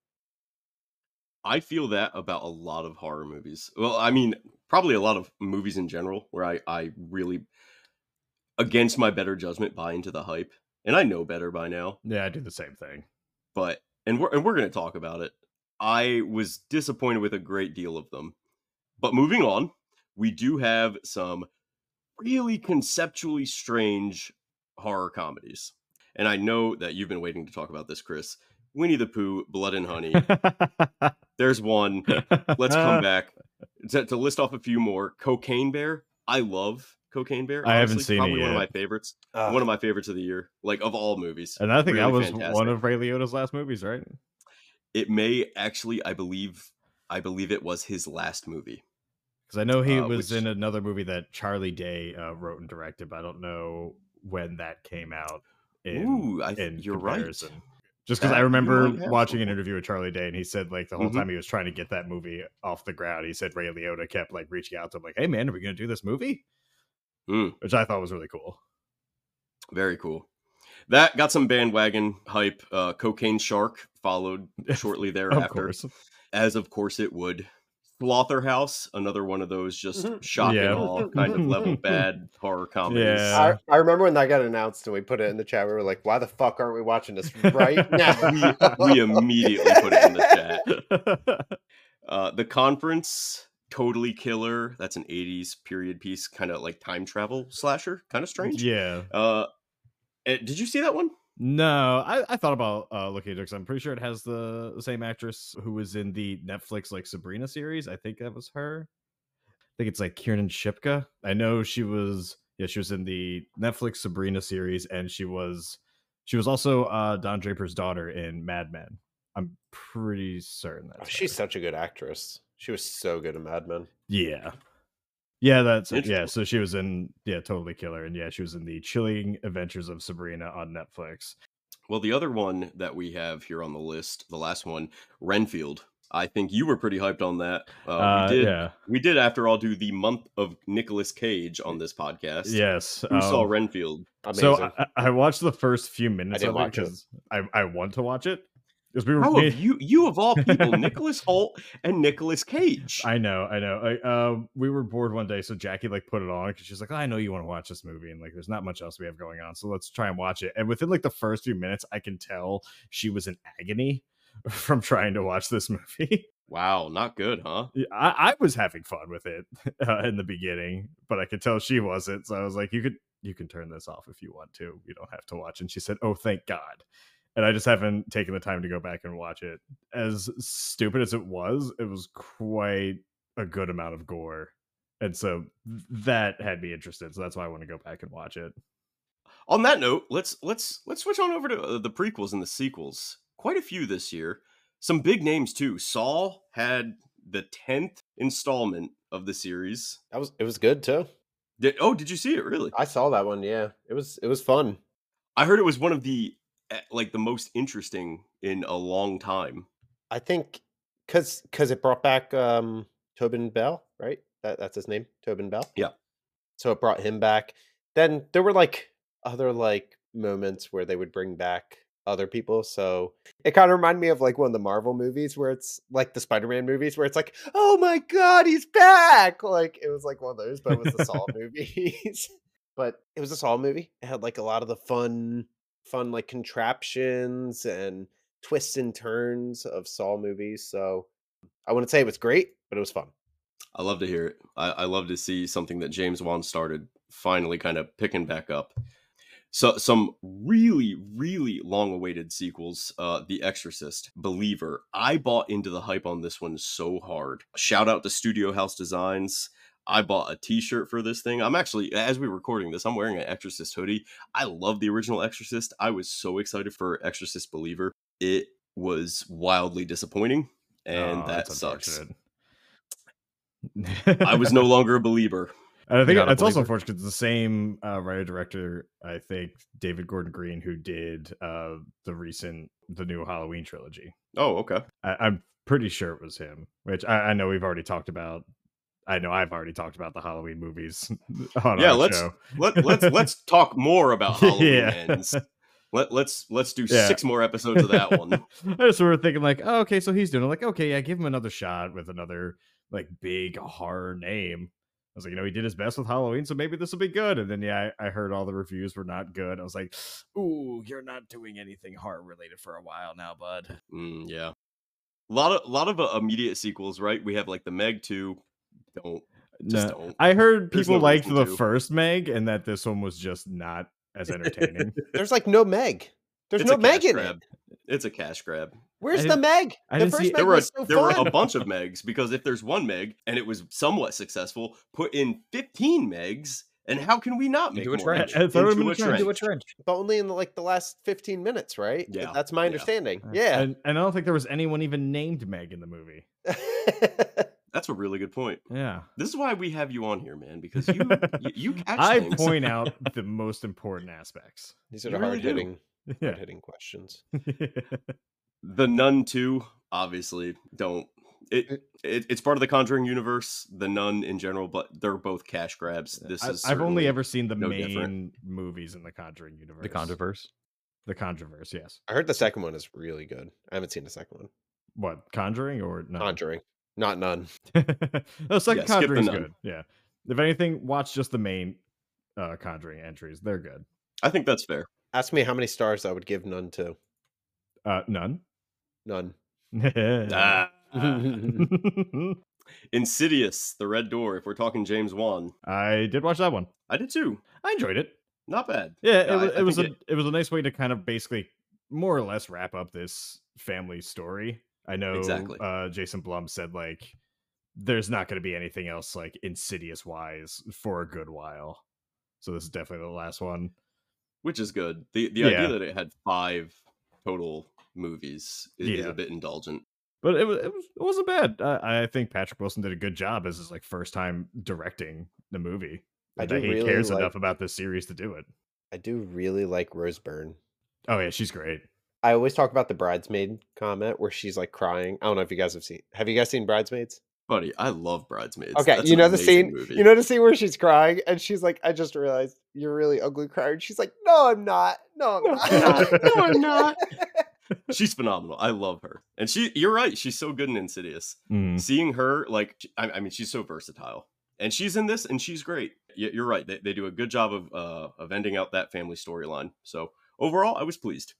Speaker 4: I feel that about a lot of horror movies. Well, I mean, probably a lot of movies in general, where I, I really, against my better judgment, buy into the hype. And I know better by now.
Speaker 1: Yeah, I do the same thing.
Speaker 4: But, and we're, and we're going to talk about it. I was disappointed with a great deal of them. But moving on, we do have some really conceptually strange horror comedies. And I know that you've been waiting to talk about this, Chris. Winnie the Pooh, Blood and Honey. There's one. Let's come back to, to list off a few more. Cocaine Bear. I love Cocaine Bear.
Speaker 1: I haven't
Speaker 4: honestly.
Speaker 1: seen it
Speaker 4: Probably one of
Speaker 1: yet.
Speaker 4: my favorites.
Speaker 3: Ugh.
Speaker 4: One of my favorites of the year, like of all movies.
Speaker 1: And I think that
Speaker 4: Really
Speaker 1: was
Speaker 4: fantastic.
Speaker 1: one of Ray Liotta's last movies, right?
Speaker 4: It may actually, I believe, I believe it was his last movie.
Speaker 1: Because I know he
Speaker 4: Uh,
Speaker 1: was
Speaker 4: which-
Speaker 1: in another movie that Charlie Day uh, wrote and directed, but I don't know when that came out. In,
Speaker 4: Ooh, I,
Speaker 1: in
Speaker 4: you're
Speaker 1: comparison.
Speaker 4: right.
Speaker 1: Just because
Speaker 4: That-
Speaker 1: I
Speaker 4: you
Speaker 1: remember
Speaker 4: might have
Speaker 1: watching an
Speaker 4: something.
Speaker 1: interview with Charlie Day, and he said like the whole
Speaker 4: Mhm.
Speaker 1: time he was trying to get that movie off the ground, he said Ray Liotta kept like reaching out to him, like, "Hey man, are we gonna do this movie?"
Speaker 4: Mm.
Speaker 1: Which I thought was really cool.
Speaker 4: Very cool. That got some bandwagon hype. Uh, Cocaine Shark followed shortly
Speaker 1: Of
Speaker 4: thereafter,
Speaker 1: course,
Speaker 4: as of course it would. Slaughterhouse, another one of those just
Speaker 3: Mhm.
Speaker 4: shock
Speaker 1: Yeah.
Speaker 4: and awe kind of level bad horror comedies.
Speaker 1: Yeah.
Speaker 3: I, I remember when that got announced and we put it in the chat. We were like, why the fuck aren't we watching this right now?
Speaker 4: we immediately put it in the chat. Uh, the Conference, Totally Killer. That's an eighties period piece, kind of like time travel slasher, kind of strange.
Speaker 1: Yeah.
Speaker 4: Uh, eh, did you see that one?
Speaker 1: No, I, I thought about uh, looking at it because I'm pretty sure it has the, the same actress who was in the Netflix like Sabrina series. I think that was her. I think it's like Kiernan Shipka. I know she was yeah she was in the Netflix Sabrina series, and she was she was also uh, Don Draper's daughter in Mad Men. I'm pretty certain
Speaker 3: Oh,
Speaker 1: that's
Speaker 3: she's
Speaker 1: her.
Speaker 3: such a good actress. She was so good in Mad Men.
Speaker 1: Yeah. Yeah, that's yeah.
Speaker 4: Interesting.
Speaker 1: So she was in yeah, Totally Killer, and yeah, she was in the Chilling Adventures of Sabrina on Netflix.
Speaker 4: Well, the other one that we have here on the list, the last one, Renfield. I think you were pretty hyped on that. Uh,
Speaker 1: Uh,
Speaker 4: we did.
Speaker 1: yeah.
Speaker 4: We did, after all, do the month of Nicolas Cage on this podcast.
Speaker 1: Yes.
Speaker 4: Who saw
Speaker 1: um,
Speaker 4: Renfield?
Speaker 3: Amazing.
Speaker 1: So I, I watched the first few minutes
Speaker 3: didn't
Speaker 1: of it
Speaker 3: watch it.
Speaker 1: because I, I want to watch it. Because we were
Speaker 4: How
Speaker 1: me-
Speaker 4: have you, you of all people, Nicholas Hoult and Nicolas Cage?
Speaker 1: I know, I know. I, uh, we were bored one day, so Jackie like put it on because she's like, oh, "I know you want to watch this movie, and like, there's not much else we have going on, so let's try and watch it." And within like the first few minutes, I can tell she was in agony from trying to watch this movie.
Speaker 4: Wow, not good, huh?
Speaker 1: Yeah, I, I was having fun with it uh, in the beginning, but I could tell she wasn't. So I was like, "You could, you can turn this off if you want to. You don't have to watch." And she said, "Oh, thank God." And I just haven't taken the time to go back and watch it. As stupid as it was, it was quite a good amount of gore. And so th- that had me interested. So that's why I want to go back and watch it.
Speaker 4: On that note, let's let's let's switch on over to uh, the prequels and the sequels. Quite a few this year. Some big names too. Saw had the tenth installment of the series.
Speaker 3: That was it was good too.
Speaker 4: Did, oh, did you see it? Really?
Speaker 3: I saw that one. Yeah, it was it was fun.
Speaker 4: I heard it was one of the eh, like the most interesting in a long time.
Speaker 3: I think because because it brought back um Tobin Bell, right? That that's his name, Tobin Bell.
Speaker 4: Yeah.
Speaker 3: So it brought him back. Then there were like other like moments where they would bring back other people. So it kind of reminded me of like one of the Marvel movies where it's like the Spider-Man movies where it's like, oh my God, he's back. Like it was like one of those, but it was the Saw movies. But it was a Saw movie. It had like a lot of the fun, fun like contraptions and twists and turns of Saw movies. So I wouldn't say it was great, but it was fun.
Speaker 4: I love to hear it. I, I love to see something that James Wan started finally kind of picking back up. So some really, really long-awaited sequels. Uh, The Exorcist, Believer. I bought into the hype on this one so hard. Shout out to Studio House Designs. I bought a t-shirt for this thing. I'm actually, as we're recording this, I'm wearing an Exorcist hoodie. I love the original Exorcist. I was so excited for Exorcist Believer. It was wildly disappointing, and
Speaker 1: Oh,
Speaker 4: that
Speaker 1: that's
Speaker 4: sucks.
Speaker 1: unfortunate.
Speaker 4: I was no longer a believer.
Speaker 1: And I think
Speaker 2: You're not a
Speaker 1: it's also
Speaker 2: believer.
Speaker 1: unfortunate because it's the same uh, writer director, I think, David Gordon Green, who did uh, the recent, the new Halloween trilogy.
Speaker 4: Oh, okay.
Speaker 1: I, I'm pretty sure it was him, which I, I know we've already talked about. I know I've already talked about the Halloween movies on
Speaker 4: Yeah,
Speaker 1: our
Speaker 4: let's
Speaker 1: show.
Speaker 4: let let's let's talk more about Halloween
Speaker 1: Yeah.
Speaker 4: Ends. Let let's let's do
Speaker 1: Yeah.
Speaker 4: six more episodes of that one.
Speaker 1: I just were thinking like, oh, okay, so he's doing it. Like, okay, yeah, give him another shot with another like big horror name. I was like, you know, he did his best with Halloween, so maybe this will be good. And then yeah, I, I heard all the reviews were not good. I was like, ooh, you're not doing anything horror related for a while now, bud.
Speaker 4: Mm, yeah, a lot of lot of uh, immediate sequels, right? We have like the Meg two. Don't just
Speaker 1: No,
Speaker 4: don't.
Speaker 1: I heard
Speaker 4: There's
Speaker 1: people
Speaker 4: no
Speaker 1: liked
Speaker 4: reason
Speaker 1: the
Speaker 4: to.
Speaker 1: first Meg and that this one was just not as entertaining.
Speaker 3: There's like no Meg. There's
Speaker 4: It's
Speaker 3: no
Speaker 4: a
Speaker 3: Meg
Speaker 4: cash
Speaker 3: in
Speaker 4: grab.
Speaker 3: it.
Speaker 4: It's a cash grab.
Speaker 3: Where's
Speaker 1: I
Speaker 3: the
Speaker 1: didn't-
Speaker 3: Meg?
Speaker 1: I
Speaker 3: The
Speaker 1: didn't
Speaker 3: first
Speaker 1: see-
Speaker 3: Meg
Speaker 4: There were
Speaker 3: was so
Speaker 4: there were
Speaker 3: fun.
Speaker 4: a bunch of Megs because if there's one Meg and it was somewhat successful, put in fifteen Megs, and how can we not make
Speaker 2: Into a
Speaker 4: more?
Speaker 2: trench.
Speaker 1: Uh, throw him
Speaker 4: Into
Speaker 1: in
Speaker 4: a
Speaker 1: a trench.
Speaker 4: trench.
Speaker 2: Into a trench.
Speaker 3: But only in like the last fifteen minutes, right?
Speaker 4: Yeah,
Speaker 3: That's my
Speaker 4: yeah.
Speaker 3: understanding. Yeah.
Speaker 1: And, and I don't think there was anyone even named Meg in the movie.
Speaker 4: That's a really good point.
Speaker 1: Yeah.
Speaker 4: This is why we have you on here, man, because you you, you catch
Speaker 1: I
Speaker 4: things.
Speaker 1: point out the most important aspects.
Speaker 3: These are
Speaker 4: You
Speaker 3: the
Speaker 4: really do.
Speaker 3: hard hitting,
Speaker 1: Yeah.
Speaker 3: hard hitting questions.
Speaker 4: The Nun two, obviously, don't. It, it it's part of the Conjuring universe. The Nun in general, but they're both cash grabs. This
Speaker 1: I,
Speaker 4: is.
Speaker 1: I've only
Speaker 4: certainly
Speaker 1: ever seen the
Speaker 4: no
Speaker 1: main
Speaker 4: different.
Speaker 1: movies in the Conjuring universe.
Speaker 2: The Controverse.
Speaker 1: The Controverse, yes.
Speaker 3: I heard the second one is really good. I haven't seen the second one.
Speaker 1: What, Conjuring or no?
Speaker 3: Conjuring, not none.
Speaker 1: The second
Speaker 4: Yeah, skip the
Speaker 1: Conjuring's
Speaker 4: Nun.
Speaker 1: good. Yeah. If anything, watch just the main uh, Conjuring entries. They're good.
Speaker 4: I think that's fair.
Speaker 3: Ask me how many stars I would give none to.
Speaker 1: Uh, none.
Speaker 3: None.
Speaker 4: Ah. Insidious, The Red Door. If we're talking James Wan,
Speaker 1: I did watch that one.
Speaker 4: I did too.
Speaker 1: I enjoyed it.
Speaker 4: Not bad.
Speaker 1: Yeah, it
Speaker 4: I-
Speaker 1: was
Speaker 4: I
Speaker 1: it was a
Speaker 4: think
Speaker 1: it, was a nice way to kind of basically more or less wrap up this family story. I know
Speaker 4: Exactly.
Speaker 1: uh Jason Blum said like there's not going to be anything else like Insidious wise for a good while. So this is definitely the last one.
Speaker 4: Which is good. The the
Speaker 1: Yeah.
Speaker 4: idea that it had five total movies is, is
Speaker 1: Yeah.
Speaker 4: a bit indulgent.
Speaker 1: But it was it, was, it wasn't bad. I, I think Patrick Wilson did a good job as his like first time directing the movie.
Speaker 3: I
Speaker 1: that
Speaker 3: do
Speaker 1: he
Speaker 3: really
Speaker 1: cares
Speaker 3: like-
Speaker 1: enough about this series to do it.
Speaker 3: I do really like Rose Byrne.
Speaker 1: Oh yeah, she's great.
Speaker 3: I always talk about the bridesmaid comment where she's like crying. I don't know if you guys have seen. Have you guys seen Bridesmaids?
Speaker 4: Buddy, I love Bridesmaids.
Speaker 3: Okay,
Speaker 4: That's
Speaker 3: you
Speaker 4: an
Speaker 3: know the
Speaker 4: amazing
Speaker 3: scene.
Speaker 4: movie.
Speaker 3: You know the scene where she's crying and she's like, "I just realized you're really ugly crying." She's like, "No, I'm not. No, I'm not.
Speaker 4: No, I'm not." She's phenomenal. I love her, and she. You're right. She's so good in Insidious.
Speaker 1: Mhm.
Speaker 4: Seeing her, like, I, I mean, she's so versatile, and she's in this, and she's great. Y- You're right. They, they do a good job of uh, of ending out that family storyline. So overall, I was pleased.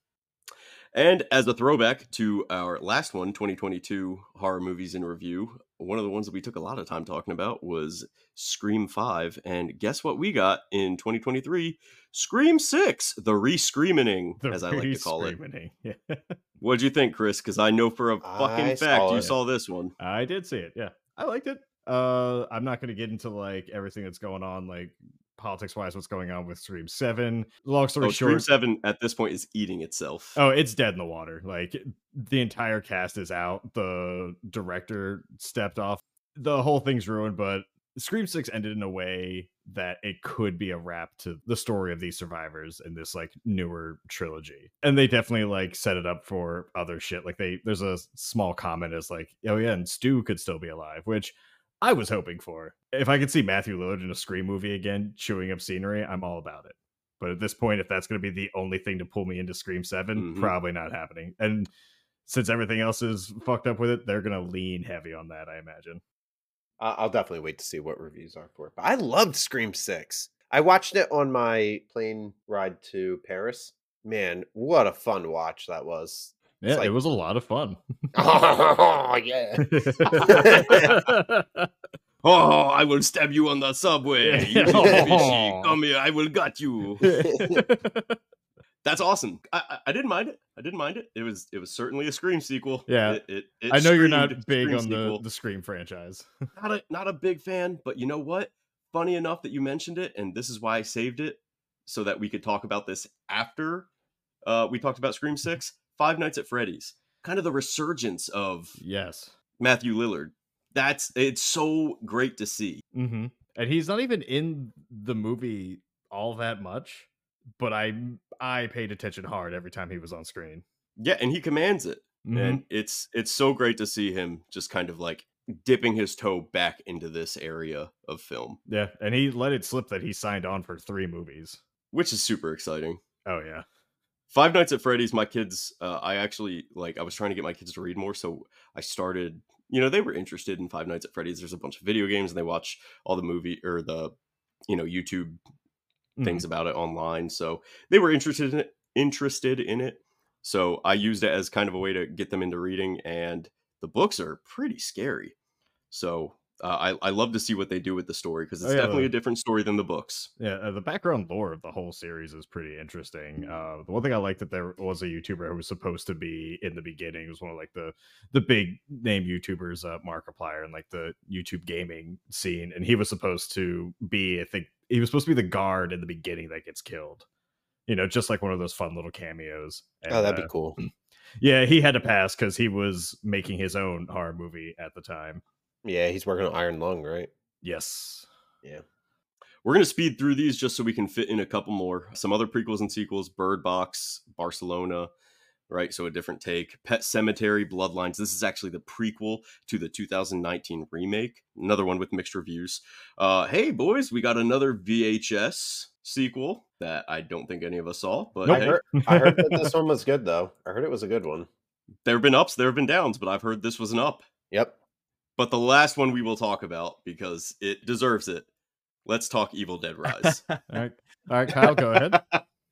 Speaker 4: And as a throwback to our last one, twenty twenty-two horror movies in review, one of the ones that we took a lot of time talking about was Scream five. And guess what we got in twenty twenty-three? Scream six, the re-screaming,
Speaker 1: The
Speaker 4: as I like to call it.
Speaker 1: re-screaming. Yeah.
Speaker 4: What'd you think, Chris? Because I know for a fucking
Speaker 3: I
Speaker 4: fact
Speaker 3: saw
Speaker 4: you
Speaker 3: it.
Speaker 4: saw this one.
Speaker 1: I did see it. Yeah, I liked it. Uh, I'm not going to get into like everything that's going on, like politics wise, what's going on with Scream Seven. Long story
Speaker 4: Oh,
Speaker 1: short,
Speaker 4: Scream seven at this point is eating itself.
Speaker 1: oh, it's dead in the water. Like the entire cast is out. The director stepped off. The whole thing's ruined. But Scream Six ended in a way that it could be a wrap to the story of these survivors in this like newer trilogy. And they definitely like set it up for other shit. Like they, there's a small comment as like, oh yeah, and Stu could still be alive, which I was hoping for. If I could see Matthew Lillard in a Scream movie again, chewing up scenery, I'm all about it. But at this point, if that's going to be the only thing to pull me into Scream seven,
Speaker 4: Mhm.
Speaker 1: probably not happening. And since everything else is fucked up with it, they're going to lean heavy on that, I imagine.
Speaker 3: I- I'll definitely wait to see what reviews are for it. But I loved Scream Six. I watched it on my plane ride to Paris. Man, what a fun watch that was.
Speaker 1: Yeah,
Speaker 3: like-
Speaker 1: it was a lot of fun.
Speaker 3: Oh yeah.
Speaker 4: Oh, I will stab you on the subway. You little fishy.
Speaker 1: Oh.
Speaker 4: Come here, I will gut you. That's awesome. I, I, I didn't mind it. I didn't mind it. It was it was certainly a Scream sequel.
Speaker 1: Yeah.
Speaker 4: It, it, it
Speaker 1: I know you're
Speaker 4: screamed
Speaker 1: not big
Speaker 4: Scream
Speaker 1: on the,
Speaker 4: sequel.
Speaker 1: the Scream franchise.
Speaker 4: Not a not a big fan, but you know what? Funny enough that you mentioned it, and this is why I saved it so that we could talk about this after uh, we talked about Scream Six. Five Nights at Freddy's, kind of the resurgence of
Speaker 1: Yes.
Speaker 4: Matthew Lillard. That's it's so great to see.
Speaker 1: Mm-hmm. And he's not even in the movie all that much, but I I paid attention hard every time he was on screen.
Speaker 4: Yeah, and he commands it.
Speaker 1: Mhm.
Speaker 4: And it's it's so great to see him just kind of like dipping his toe back into this area of film,
Speaker 1: Yeah, and he let it slip that he signed on for three movies.
Speaker 4: which is super exciting.
Speaker 1: Oh yeah.
Speaker 4: Five Nights at Freddy's, my kids, uh, I actually, like, I was trying to get my kids to read more, so I started, you know, they were interested in Five Nights at Freddy's. There's a bunch of video games, and they watch all the movie, or the, you know, YouTube things about it online, so they were interested in it, interested in it, so I used it as kind of a way to get them into reading, and the books are pretty scary, so uh, I, I love to see what they do with the story, because it's
Speaker 1: Oh, yeah,
Speaker 4: definitely
Speaker 1: the-
Speaker 4: a different story than the books.
Speaker 1: Yeah, uh, the background lore of the whole series is pretty interesting. Uh, the one thing I liked that there was a YouTuber who was supposed to be in the beginning. It was one of like the the big name YouTubers, uh, Markiplier, and like the YouTube gaming scene, and he was supposed to be, I think, he was supposed to be the guard in the beginning that gets killed. You know, just like one of those fun little cameos.
Speaker 3: Oh,
Speaker 1: And,
Speaker 3: that'd
Speaker 1: uh,
Speaker 3: be cool.
Speaker 1: Yeah, he had to pass because he was making his own horror movie at the time.
Speaker 3: Yeah, he's working on Iron Lung, right?
Speaker 1: Yes.
Speaker 3: Yeah.
Speaker 4: We're going to speed through these just so we can fit in a couple more. Some other prequels and sequels: Bird Box, Barcelona, right? So a different take. Pet Cemetery, Bloodlines. This is actually the prequel to the two thousand nineteen remake. Another one with mixed reviews. Uh, hey, boys, we got another V H S sequel that I don't think any of us saw. But
Speaker 1: Nope.
Speaker 3: I
Speaker 4: hey,
Speaker 3: heard, I heard that this one was good, though. I heard it was a good one.
Speaker 4: there have been ups, there have been downs, but I've heard this was an up.
Speaker 3: Yep.
Speaker 4: But the last one we will talk about because it deserves it. Let's talk Evil Dead Rise.
Speaker 1: All right, all right, Kyle, go ahead.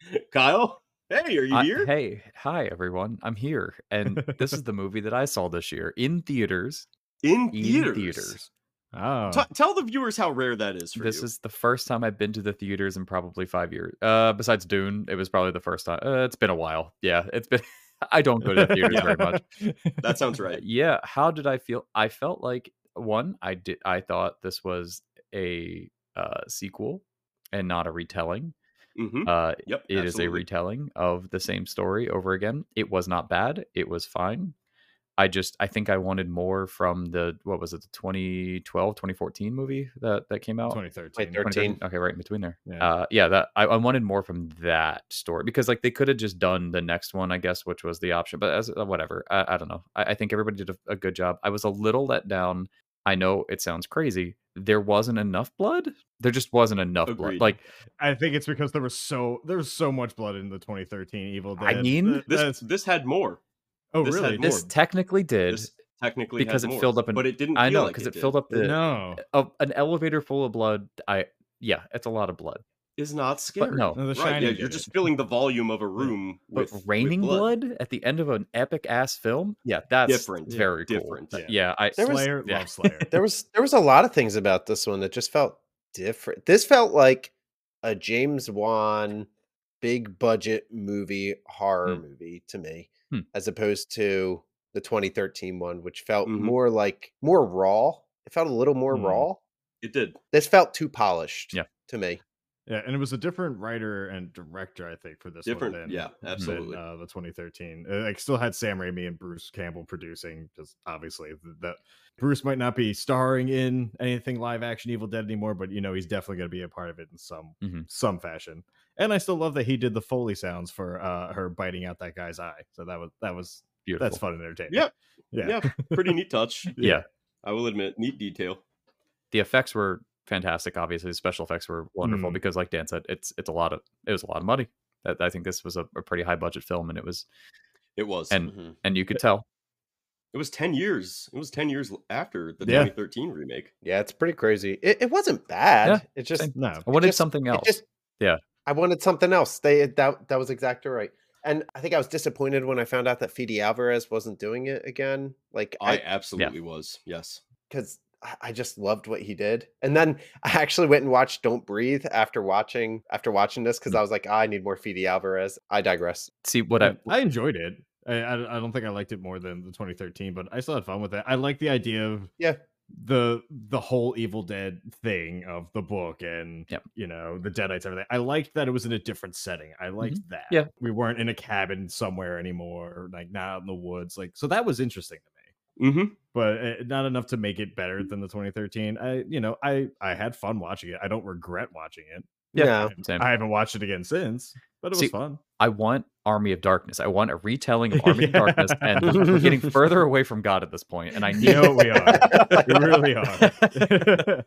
Speaker 4: Kyle, hey, are you
Speaker 2: I-
Speaker 4: here?
Speaker 2: hey, hi everyone. I'm here, and this is the movie that I saw this year in theaters
Speaker 4: In
Speaker 2: In
Speaker 4: theaters.
Speaker 2: theaters.
Speaker 1: Oh,
Speaker 4: T- tell the viewers how rare that is for
Speaker 2: This
Speaker 4: you.
Speaker 2: is the first time I've been to the theaters in probably five years. Uh, besides Dune, it was probably the first time. Uh, it's been a while. Yeah, it's been. I don't go to the theaters
Speaker 4: Yeah.
Speaker 2: very much.
Speaker 4: That sounds
Speaker 2: Uh,
Speaker 4: right.
Speaker 2: Yeah. How did I feel? I felt like one. I did. I thought this was a uh, sequel and not a retelling.
Speaker 4: hmm
Speaker 2: Uh,
Speaker 4: Yep,
Speaker 2: it is a
Speaker 4: absolutely.
Speaker 2: retelling of the same story over again. It was not bad. It was fine. I just I think I wanted more from the what was it the twenty twelve twenty fourteen movie that that came out.
Speaker 1: twenty thirteen.
Speaker 3: Twenty thirteen.
Speaker 2: twenty thirteen? Okay, right in between there.
Speaker 1: Yeah.
Speaker 2: Uh, yeah, that I, I wanted more from that story because like they could have just done the next one, I guess, which was the option. But as uh, whatever, I, I don't know. I, I think everybody did a, a good job. I was a little let down. I know it sounds crazy. There wasn't enough blood. There just wasn't enough
Speaker 4: Agreed.
Speaker 2: blood. Like
Speaker 1: I think it's because there was so there was so much blood in the twenty thirteen Evil Dead.
Speaker 2: I mean,
Speaker 1: Th-
Speaker 4: This
Speaker 1: that's-
Speaker 4: this had more.
Speaker 1: oh
Speaker 4: this had
Speaker 1: really?
Speaker 4: more.
Speaker 2: this technically did
Speaker 4: This technically
Speaker 2: because
Speaker 4: had
Speaker 2: it
Speaker 4: more,
Speaker 2: filled up an.
Speaker 4: but it didn't.
Speaker 2: I
Speaker 4: feel
Speaker 2: know
Speaker 4: like
Speaker 2: because it,
Speaker 4: did.
Speaker 2: filled up the
Speaker 1: No,
Speaker 2: a, an elevator full of blood. I yeah, it's a lot of blood.
Speaker 4: Is not scary.
Speaker 2: no.
Speaker 1: No, The
Speaker 4: right?
Speaker 1: Shining
Speaker 4: Yeah,
Speaker 1: did
Speaker 4: you're
Speaker 1: it.
Speaker 4: just filling the volume of a room
Speaker 2: But
Speaker 4: with
Speaker 2: raining
Speaker 4: with
Speaker 2: blood.
Speaker 4: blood.
Speaker 2: at the end of an epic ass film, yeah, that's
Speaker 4: Different.
Speaker 2: very cool.
Speaker 4: Different.
Speaker 2: Uh,
Speaker 1: Yeah.
Speaker 2: Yeah, I
Speaker 3: There was-
Speaker 1: Slayer,
Speaker 2: yeah.
Speaker 1: love Slayer.
Speaker 3: There was there was a lot of things about this one that just felt different. This felt like a James Wan big budget movie horror
Speaker 2: Hmm.
Speaker 3: movie to me,
Speaker 2: Hmm.
Speaker 3: as opposed to the twenty thirteen one, which felt
Speaker 4: Mhm.
Speaker 3: more like more raw. It felt a little more
Speaker 1: Hmm.
Speaker 3: raw.
Speaker 4: It did.
Speaker 3: This felt too polished.
Speaker 2: Yeah.
Speaker 3: To me.
Speaker 1: Yeah, and it was a different writer and director, I think, for this
Speaker 4: Different,
Speaker 1: one than
Speaker 4: yeah,
Speaker 1: than,
Speaker 4: absolutely.
Speaker 1: uh, the twenty thirteen. Uh, like, still had Sam Raimi and Bruce Campbell producing. Just obviously th- that Bruce might not be starring in anything live action Evil Dead anymore, but you know he's definitely going to be a part of it in some
Speaker 2: Mhm.
Speaker 1: some fashion. And I still love that he did the Foley sounds for uh, her biting out that guy's eye. So that was that was
Speaker 2: Beautiful.
Speaker 1: that's fun and entertaining.
Speaker 4: Yeah.
Speaker 1: yeah,
Speaker 4: Yeah, pretty neat touch.
Speaker 2: Yeah.
Speaker 4: I will admit, neat detail.
Speaker 2: The effects were fantastic. Obviously, the special effects were wonderful
Speaker 1: Mm.
Speaker 2: because, like Dan said, it's it's a lot of it was a lot of money. I, I think this was a, a pretty high budget film, and it was
Speaker 4: It was.
Speaker 2: and
Speaker 3: Mhm.
Speaker 2: and you could tell.
Speaker 4: it was ten years. It was ten years after the
Speaker 1: Yeah.
Speaker 4: twenty thirteen remake.
Speaker 3: Yeah, it's pretty crazy. It, it wasn't bad.
Speaker 2: Yeah,
Speaker 3: it just
Speaker 2: same.
Speaker 1: no,
Speaker 2: I wanted
Speaker 3: just-
Speaker 2: something
Speaker 3: it
Speaker 2: else.
Speaker 3: just-
Speaker 2: Yeah.
Speaker 3: I wanted something else. They that that was exactly right. And I think I was disappointed when I found out that Fede Alvarez wasn't doing it again. Like
Speaker 4: I
Speaker 3: I
Speaker 4: absolutely was. Yes.
Speaker 3: because I just loved what he did. And then I actually went and watched Don't Breathe after watching after watching this because I was like, "Ah, I need more Fede Alvarez. I digress.
Speaker 2: See what I,
Speaker 1: I enjoyed it. I, I I don't think I liked it more than the twenty thirteen, but I still had fun with it. I like the idea of
Speaker 3: Yeah.
Speaker 1: the the whole Evil Dead thing of the book and
Speaker 2: Yep.
Speaker 1: you know the Deadites, everything. I liked that it was in a different setting. I liked that.
Speaker 2: Yeah.
Speaker 1: we weren't in a cabin somewhere anymore, or like not out in the woods. Like so that was interesting to me.
Speaker 4: Mm-hmm.
Speaker 1: But uh, not enough to make it better than the twenty thirteen. I you know I I had fun watching it. I don't regret watching it.
Speaker 3: Yeah.
Speaker 2: Same.
Speaker 1: I haven't watched it again since, but it was
Speaker 2: See,
Speaker 1: fun.
Speaker 2: I want Army of Darkness. I want a retelling of Army of
Speaker 1: Yeah.
Speaker 2: Darkness, and we're getting further away from God at this point. And I need
Speaker 1: You know we are. We really are.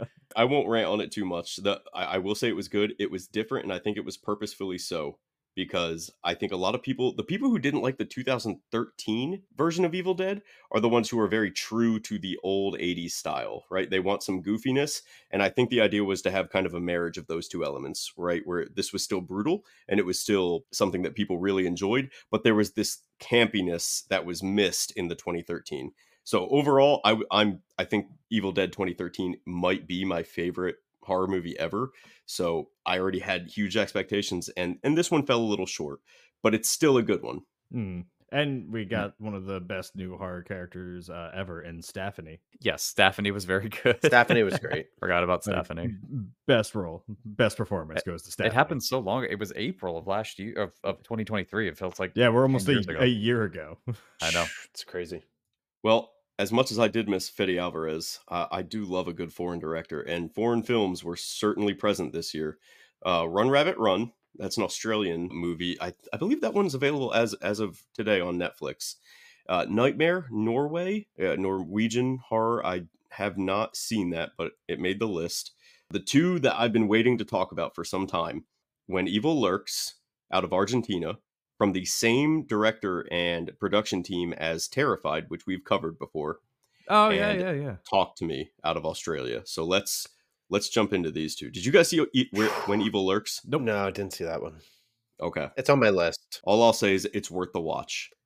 Speaker 4: I won't rant on it too much. The I, I will say it was good. It was different, and I think it was purposefully so because I think a lot of people, the people who didn't like the two thousand thirteen version of Evil Dead, are the ones who are very true to the old eighties style, right? They want some goofiness, and I think the idea was to have kind of a marriage of those two elements, right? Where this was still brutal and it was still something that people really enjoyed, but there was this campiness that was missed in the twenty thirteen. So overall, I, I'm I think Evil Dead twenty thirteen might be my favorite horror movie ever. So I already had huge expectations, and and this one fell a little short, but it's still a good one.
Speaker 1: Hmm. And we got one of the best new horror characters uh, ever in Stephanie.
Speaker 2: yes, Stephanie was very good.
Speaker 3: Stephanie was great.
Speaker 2: Forgot about
Speaker 1: Like,
Speaker 2: Stephanie.
Speaker 1: Best role, best performance goes to Stephanie.
Speaker 2: It happened so long. It was April of last year of, of twenty twenty-three. It feels like
Speaker 1: Yeah, we're almost
Speaker 2: ten
Speaker 1: a,
Speaker 2: years ago.
Speaker 1: a year ago.
Speaker 2: I know.
Speaker 3: It's crazy.
Speaker 4: Well, as much as I did miss Fede Alvarez, uh, I do love a good foreign director, and foreign films were certainly present this year. Uh, Run Rabbit Run, that's an Australian movie. I, I believe that one's available as as of today on Netflix. Uh, Nightmare, Norway, uh, Norwegian horror. I have not seen that, but it made the list. The two that I've been waiting to talk about for some time, When Evil Lurks, out of Argentina, from the same director and production team as Terrified, which we've covered before.
Speaker 1: Oh
Speaker 4: yeah, And-
Speaker 1: yeah, yeah.
Speaker 4: Talk to Me, out of Australia. So let's let's jump into these two. Did you guys see E- Where- When Evil Lurks?
Speaker 3: Nope. No, I didn't see that one.
Speaker 4: Okay.
Speaker 3: It's on my list.
Speaker 4: All I'll say is it's worth the watch.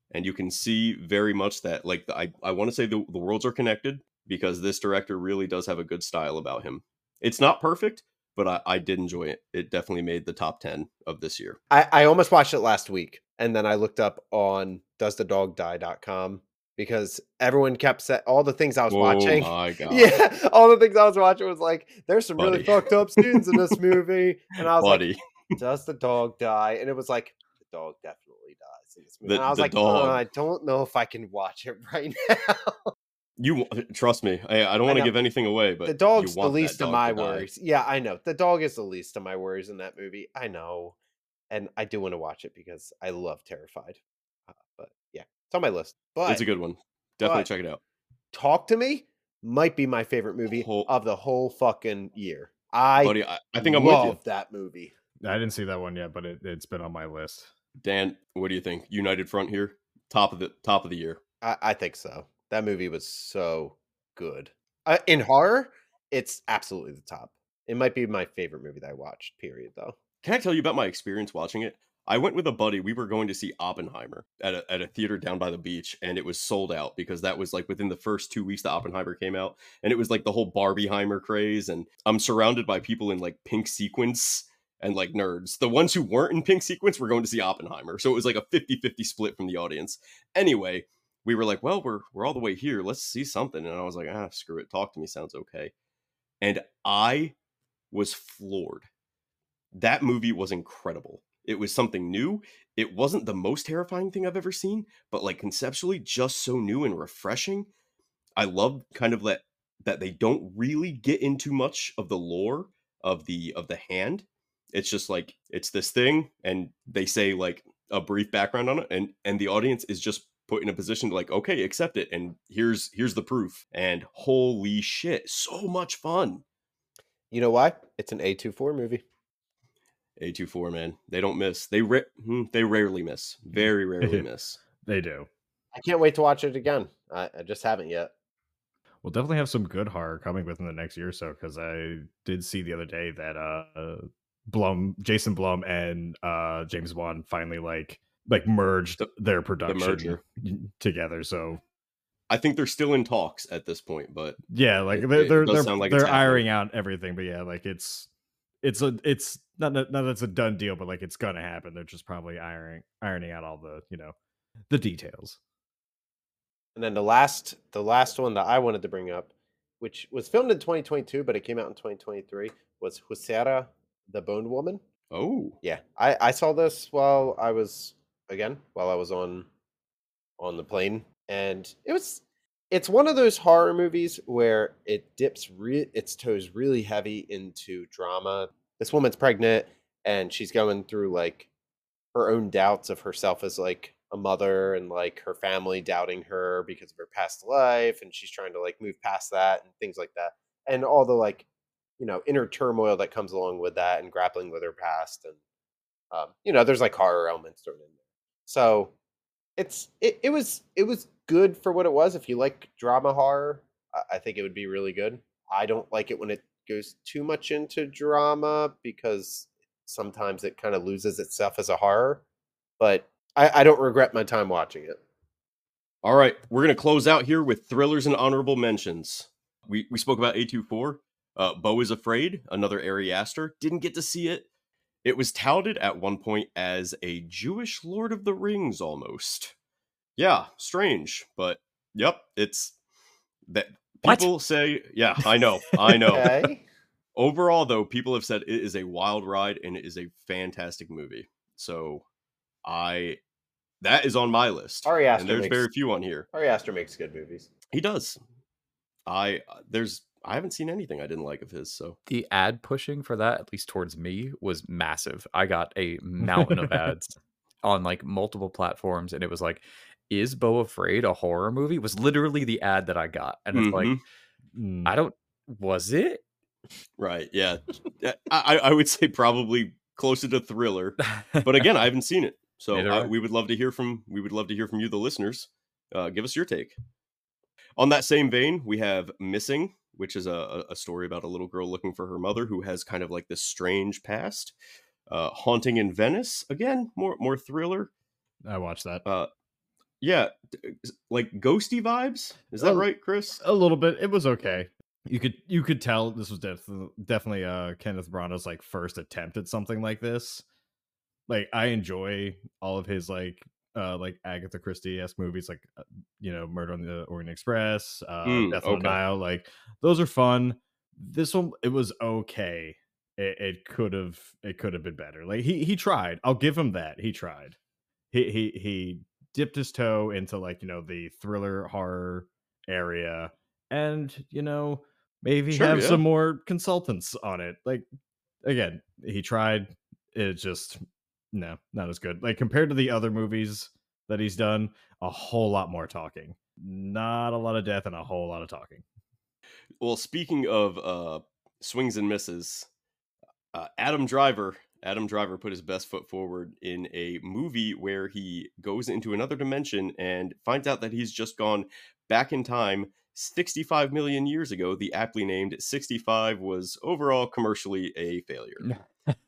Speaker 4: And you can see very much that, like, I, I want to say the, the worlds are connected because this director really does have a good style about him. It's not perfect, but I, I did enjoy it. It definitely made the top ten of this year.
Speaker 3: I, I almost watched it last week, and then I looked up on does the dog die dot com because everyone kept saying all the things I was
Speaker 4: Oh
Speaker 3: watching.
Speaker 4: my god.
Speaker 3: Yeah, all the things I was watching was like, there's some really
Speaker 4: Buddy.
Speaker 3: fucked up scenes in this movie. And I was
Speaker 4: Buddy.
Speaker 3: like, does the dog die? And it was like, the dog definitely dies in this movie.
Speaker 4: The-
Speaker 3: and I was
Speaker 4: the
Speaker 3: like,
Speaker 4: dog.
Speaker 3: "Uh, I don't know if I can watch it right now.
Speaker 4: You trust me. I, I don't
Speaker 3: I
Speaker 4: want to
Speaker 3: know.
Speaker 4: give anything away, but
Speaker 3: The dog's
Speaker 4: you
Speaker 3: the
Speaker 4: want that
Speaker 3: least of
Speaker 4: dog
Speaker 3: my
Speaker 4: to die.
Speaker 3: worries. Yeah, I know. The dog is the least of my worries in that movie. I know. And I do want to watch it because I love Terrified. Uh, but yeah, it's on my list. But
Speaker 4: It's a good one. Definitely
Speaker 3: but-
Speaker 4: check it out.
Speaker 3: Talk to Me might be my favorite movie
Speaker 4: Whole-
Speaker 3: of the whole fucking year. I
Speaker 4: Buddy, I, I think I'm
Speaker 3: love
Speaker 4: with you.
Speaker 3: that movie.
Speaker 1: I didn't see that one yet, but it, it's been on my list.
Speaker 4: Dan, what do you think? United Front here? Top of the top of the year.
Speaker 3: I, I think so. That movie was so good. Uh, in horror, it's absolutely the top. It might be my favorite movie that I watched, period, though.
Speaker 4: Can I tell you about my experience watching it? I went with a buddy. We were going to see Oppenheimer at a, at a theater down by the beach, and it was sold out because that was like within the first two weeks that Oppenheimer came out. And it was like the whole Barbieheimer craze. And I'm surrounded by people in like pink sequins and like nerds. The ones who weren't in pink sequins were going to see Oppenheimer. So it was like a fifty-fifty split from the audience. Anyway, we were like, well, we're we're all the way here. Let's see something. And I was like, ah, screw it. Talk to Me sounds okay. And I was floored. That movie was incredible. It was something new. It wasn't the most terrifying thing I've ever seen, but like conceptually just so new and refreshing. I love kind of that that they don't really get into much of the lore of the of the hand. It's just like it's this thing, and they say like a brief background on it, and and the audience is just put in a position to like, okay, accept it, and here's here's the proof. And holy shit, so much fun.
Speaker 3: You know why? It's an A twenty-four movie.
Speaker 4: A twenty-four, man, they don't miss. They ra- hmm, they rarely miss. Very rarely miss.
Speaker 1: They do.
Speaker 3: I can't wait to watch it again. I, I just haven't yet.
Speaker 1: We'll definitely have some good horror coming within the next year or so, because I did see the other day that uh Blum, Jason Blum, and uh James Wan finally like like merged
Speaker 4: The-
Speaker 1: their production
Speaker 4: merger.
Speaker 1: together. So
Speaker 4: I think they're still in talks at this point, but
Speaker 1: yeah, like
Speaker 4: It-
Speaker 1: they're
Speaker 4: it
Speaker 1: they're
Speaker 4: does
Speaker 1: they're,
Speaker 4: sound like it's
Speaker 1: they're
Speaker 4: happening.
Speaker 1: ironing out everything. But yeah, like it's it's a it's not not that it's a done deal, but like it's gonna happen. They're just probably ironing ironing out all the you know the details.
Speaker 3: And then the last the last one that I wanted to bring up, which was filmed in twenty twenty-two, but it came out in twenty twenty-three, was Huesera, the Bone Woman.
Speaker 4: oh,
Speaker 3: Yeah, I, I saw this while I was again while I was on on the plane, and it was it's one of those horror movies where it dips re- its toes really heavy into drama. This woman's pregnant, and she's going through like her own doubts of herself as like a mother, and like her family doubting her because of her past life, and she's trying to like move past that and things like that, and all the like you know inner turmoil that comes along with that, and grappling with her past, and um, you know there's like horror elements thrown in there. So it's it, it was it was good for what it was. If you like drama horror, I, I think it would be really good. I don't like it when it goes too much into drama because sometimes it kind of loses itself as a horror, but I, I don't regret my time watching it.
Speaker 4: all right. We're gonna close out here with thrillers and honorable mentions. We we spoke about A twenty-four. Uh, Beau is Afraid, another Ari Aster. Didn't get to see it. It was touted at one point as a Jewish Lord of the Rings almost. Yeah, strange, but yep, it's that
Speaker 2: What?
Speaker 4: people say. Yeah, I know, I know.
Speaker 3: Okay.
Speaker 4: Overall, though, people have said it is a wild ride and it is a fantastic movie. So, I that is on my list.
Speaker 3: Ari Aster
Speaker 4: and there's
Speaker 3: makes-
Speaker 4: very few on here.
Speaker 3: Ari Aster makes good movies.
Speaker 4: He does. I there's I haven't seen anything I didn't like of his. So
Speaker 2: The ad pushing for that, at least towards me, was massive. I got a mountain of ads on like multiple platforms, and it was like, "Is Beau Afraid a horror movie?" Was literally the ad that I got, and it's like,
Speaker 4: Mhm.
Speaker 1: Mm.
Speaker 2: I don't. Was it?
Speaker 4: right, yeah, Yeah, I I would say probably closer to thriller. But again, I haven't seen it, so
Speaker 2: Neither
Speaker 4: I,
Speaker 2: have I.
Speaker 4: we would love to hear from we would love to hear from you, the listeners. Uh, give us your take. On that same vein, we have Missing, which is a, a story about a little girl looking for her mother who has kind of like this strange past. Uh, Haunting in Venice, again, more more thriller.
Speaker 1: I watched that.
Speaker 4: Uh, yeah, like ghosty vibes. Is that
Speaker 1: A-
Speaker 4: right, Chris?
Speaker 1: A little bit. It was okay. You could you could tell this was def- definitely uh Kenneth Branagh's like first attempt at something like this. Like I enjoy all of his like uh like Agatha Christie-esque movies, like uh, you know, Murder on the Orient Express, uh
Speaker 4: Mm,
Speaker 1: Death on the
Speaker 4: okay.
Speaker 1: Nile. Like those are fun. This one, it was okay. It, it could have it could have been better. Like he he tried. I'll give him that. He tried. He he he dipped his toe into like, you know, the thriller horror area, and you know, maybe
Speaker 4: Sure,
Speaker 1: have
Speaker 4: yeah.
Speaker 1: some more consultants on it. Like again, he tried. It just no, not as good. Like compared to the other movies that he's done, a whole lot more talking. Not a lot of death and a whole lot of talking.
Speaker 4: Well, speaking of uh, swings and misses, uh, Adam Driver. Adam Driver put his best foot forward in a movie where he goes into another dimension and finds out that he's just gone back in time sixty-five million years ago. The aptly named sixty-five was overall commercially a failure.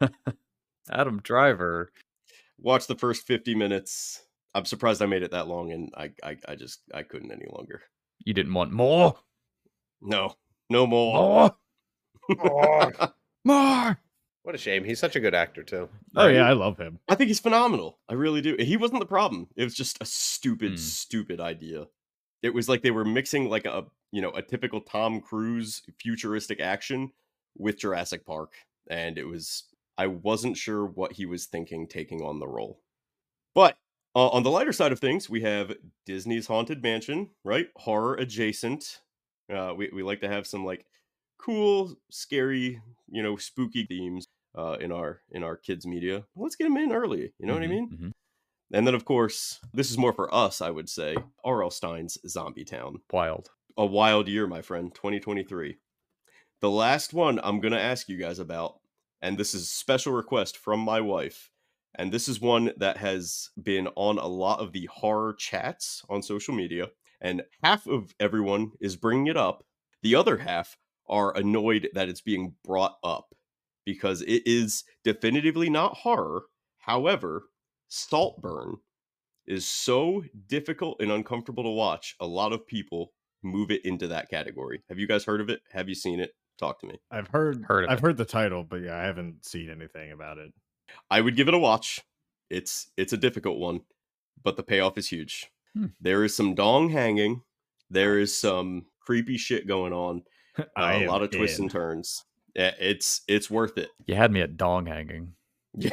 Speaker 2: Adam Driver.
Speaker 4: Watch the first fifty minutes. I'm surprised I made it that long, and I, I, I just, I couldn't any longer.
Speaker 2: You didn't want more?
Speaker 4: No, no more.
Speaker 2: More?
Speaker 3: Oh,
Speaker 2: More?
Speaker 3: what a shame. He's such a good actor too.
Speaker 1: Oh
Speaker 4: Right?
Speaker 1: yeah, I love him.
Speaker 4: I think he's phenomenal. I really do. He wasn't the problem. It was just a stupid,
Speaker 2: Hmm.
Speaker 4: stupid idea. It was like they were mixing like a, you know, a typical Tom Cruise futuristic action with Jurassic Park. And it was, I wasn't sure what he was thinking taking on the role. But uh, on the lighter side of things, we have Disney's Haunted Mansion, right? Horror adjacent. Uh, we, we like to have some like cool, scary, you know, spooky themes uh, in our in our kids' media. Let's get them in early. You know what I
Speaker 2: Mhm,
Speaker 4: mean?
Speaker 2: mhm.
Speaker 4: And then, of course, this is more for us, I would say. R L. Stein's Zombie Town.
Speaker 2: Wild.
Speaker 4: A wild year, my friend. twenty twenty-three. The last one I'm going to ask you guys about, and this is a special request from my wife. And this is one that has been on a lot of the horror chats on social media. And half of everyone is bringing it up. The other half are annoyed that it's being brought up because it is definitively not horror. However, Saltburn is so difficult and uncomfortable to watch. A lot of people move it into that category. Have you guys heard of it? Have you seen it? Talk to me.
Speaker 1: I've heard
Speaker 2: Heard of
Speaker 1: I've
Speaker 2: it.
Speaker 1: heard the title, but yeah, I haven't seen anything about it.
Speaker 4: I would give it a watch. It's it's a difficult one, but the payoff is huge.
Speaker 2: Hmm.
Speaker 4: There is some dong hanging. There is some creepy shit going on. Uh,
Speaker 1: I
Speaker 4: a
Speaker 1: am
Speaker 4: lot of twists
Speaker 1: in.
Speaker 4: and turns. Yeah, it's it's worth it.
Speaker 2: You had me at dong hanging.
Speaker 4: Yeah.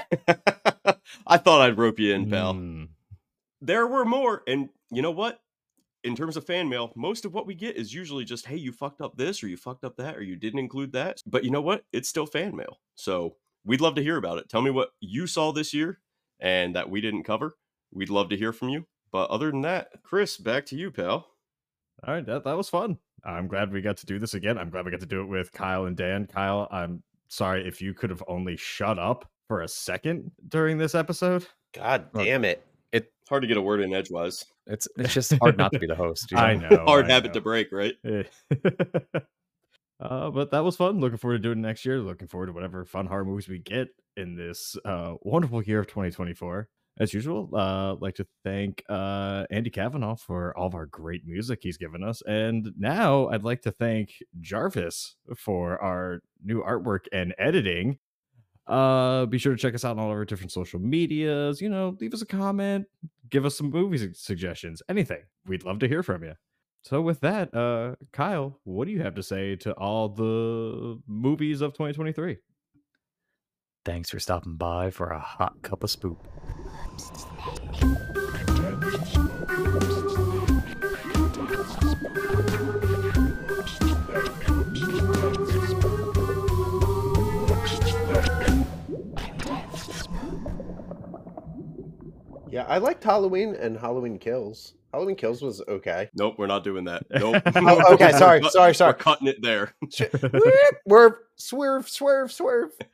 Speaker 4: I thought I'd rope you in, pal.
Speaker 1: Mm.
Speaker 4: There were more, and you know what? In terms of fan mail, most of what we get is usually just, hey, you fucked up this, or you fucked up that, or you didn't include that. But you know what? It's still fan mail. So we'd love to hear about it. Tell me what you saw this year and that we didn't cover. We'd love to hear from you. But other than that, Chris, back to you, pal.
Speaker 1: All right, that, that was fun. I'm glad we got to do this again. I'm glad we got to do it with Kyle and Dan. Kyle, I'm sorry if you could have only shut up for a second during this episode.
Speaker 3: God
Speaker 2: Look,
Speaker 3: damn it.
Speaker 2: It
Speaker 4: It's hard to get a word in edgewise.
Speaker 2: it's it's just hard not to be the host. You know?
Speaker 1: I know.
Speaker 4: Hard
Speaker 1: I
Speaker 4: habit
Speaker 1: know.
Speaker 4: to break, right?
Speaker 1: Eh. uh, but that was fun. Looking forward to doing it next year. Looking forward to whatever fun horror movies we get in this uh, wonderful year of twenty twenty-four. As usual, uh, I'd like to thank uh, Andy Kavanaugh for all of our great music he's given us. And now I'd like to thank Jarvis for our new artwork and editing. Uh, be sure to check us out on all of our different social medias. You know, leave us a comment, give us some movie su- suggestions, anything. We'd love to hear from you. So with that, uh, Kyle, what do you have to say to all the movies of twenty twenty-three?
Speaker 2: Thanks for stopping by for a hot cup of spoop.
Speaker 3: Yeah, I liked Halloween and Halloween Kills. Halloween Kills was okay.
Speaker 4: Nope, we're not doing that. Nope.
Speaker 3: Oh, okay, sorry,
Speaker 4: We're cut-
Speaker 3: sorry, sorry.
Speaker 4: We're cutting it there.
Speaker 3: We're swerve, swerve, swerve.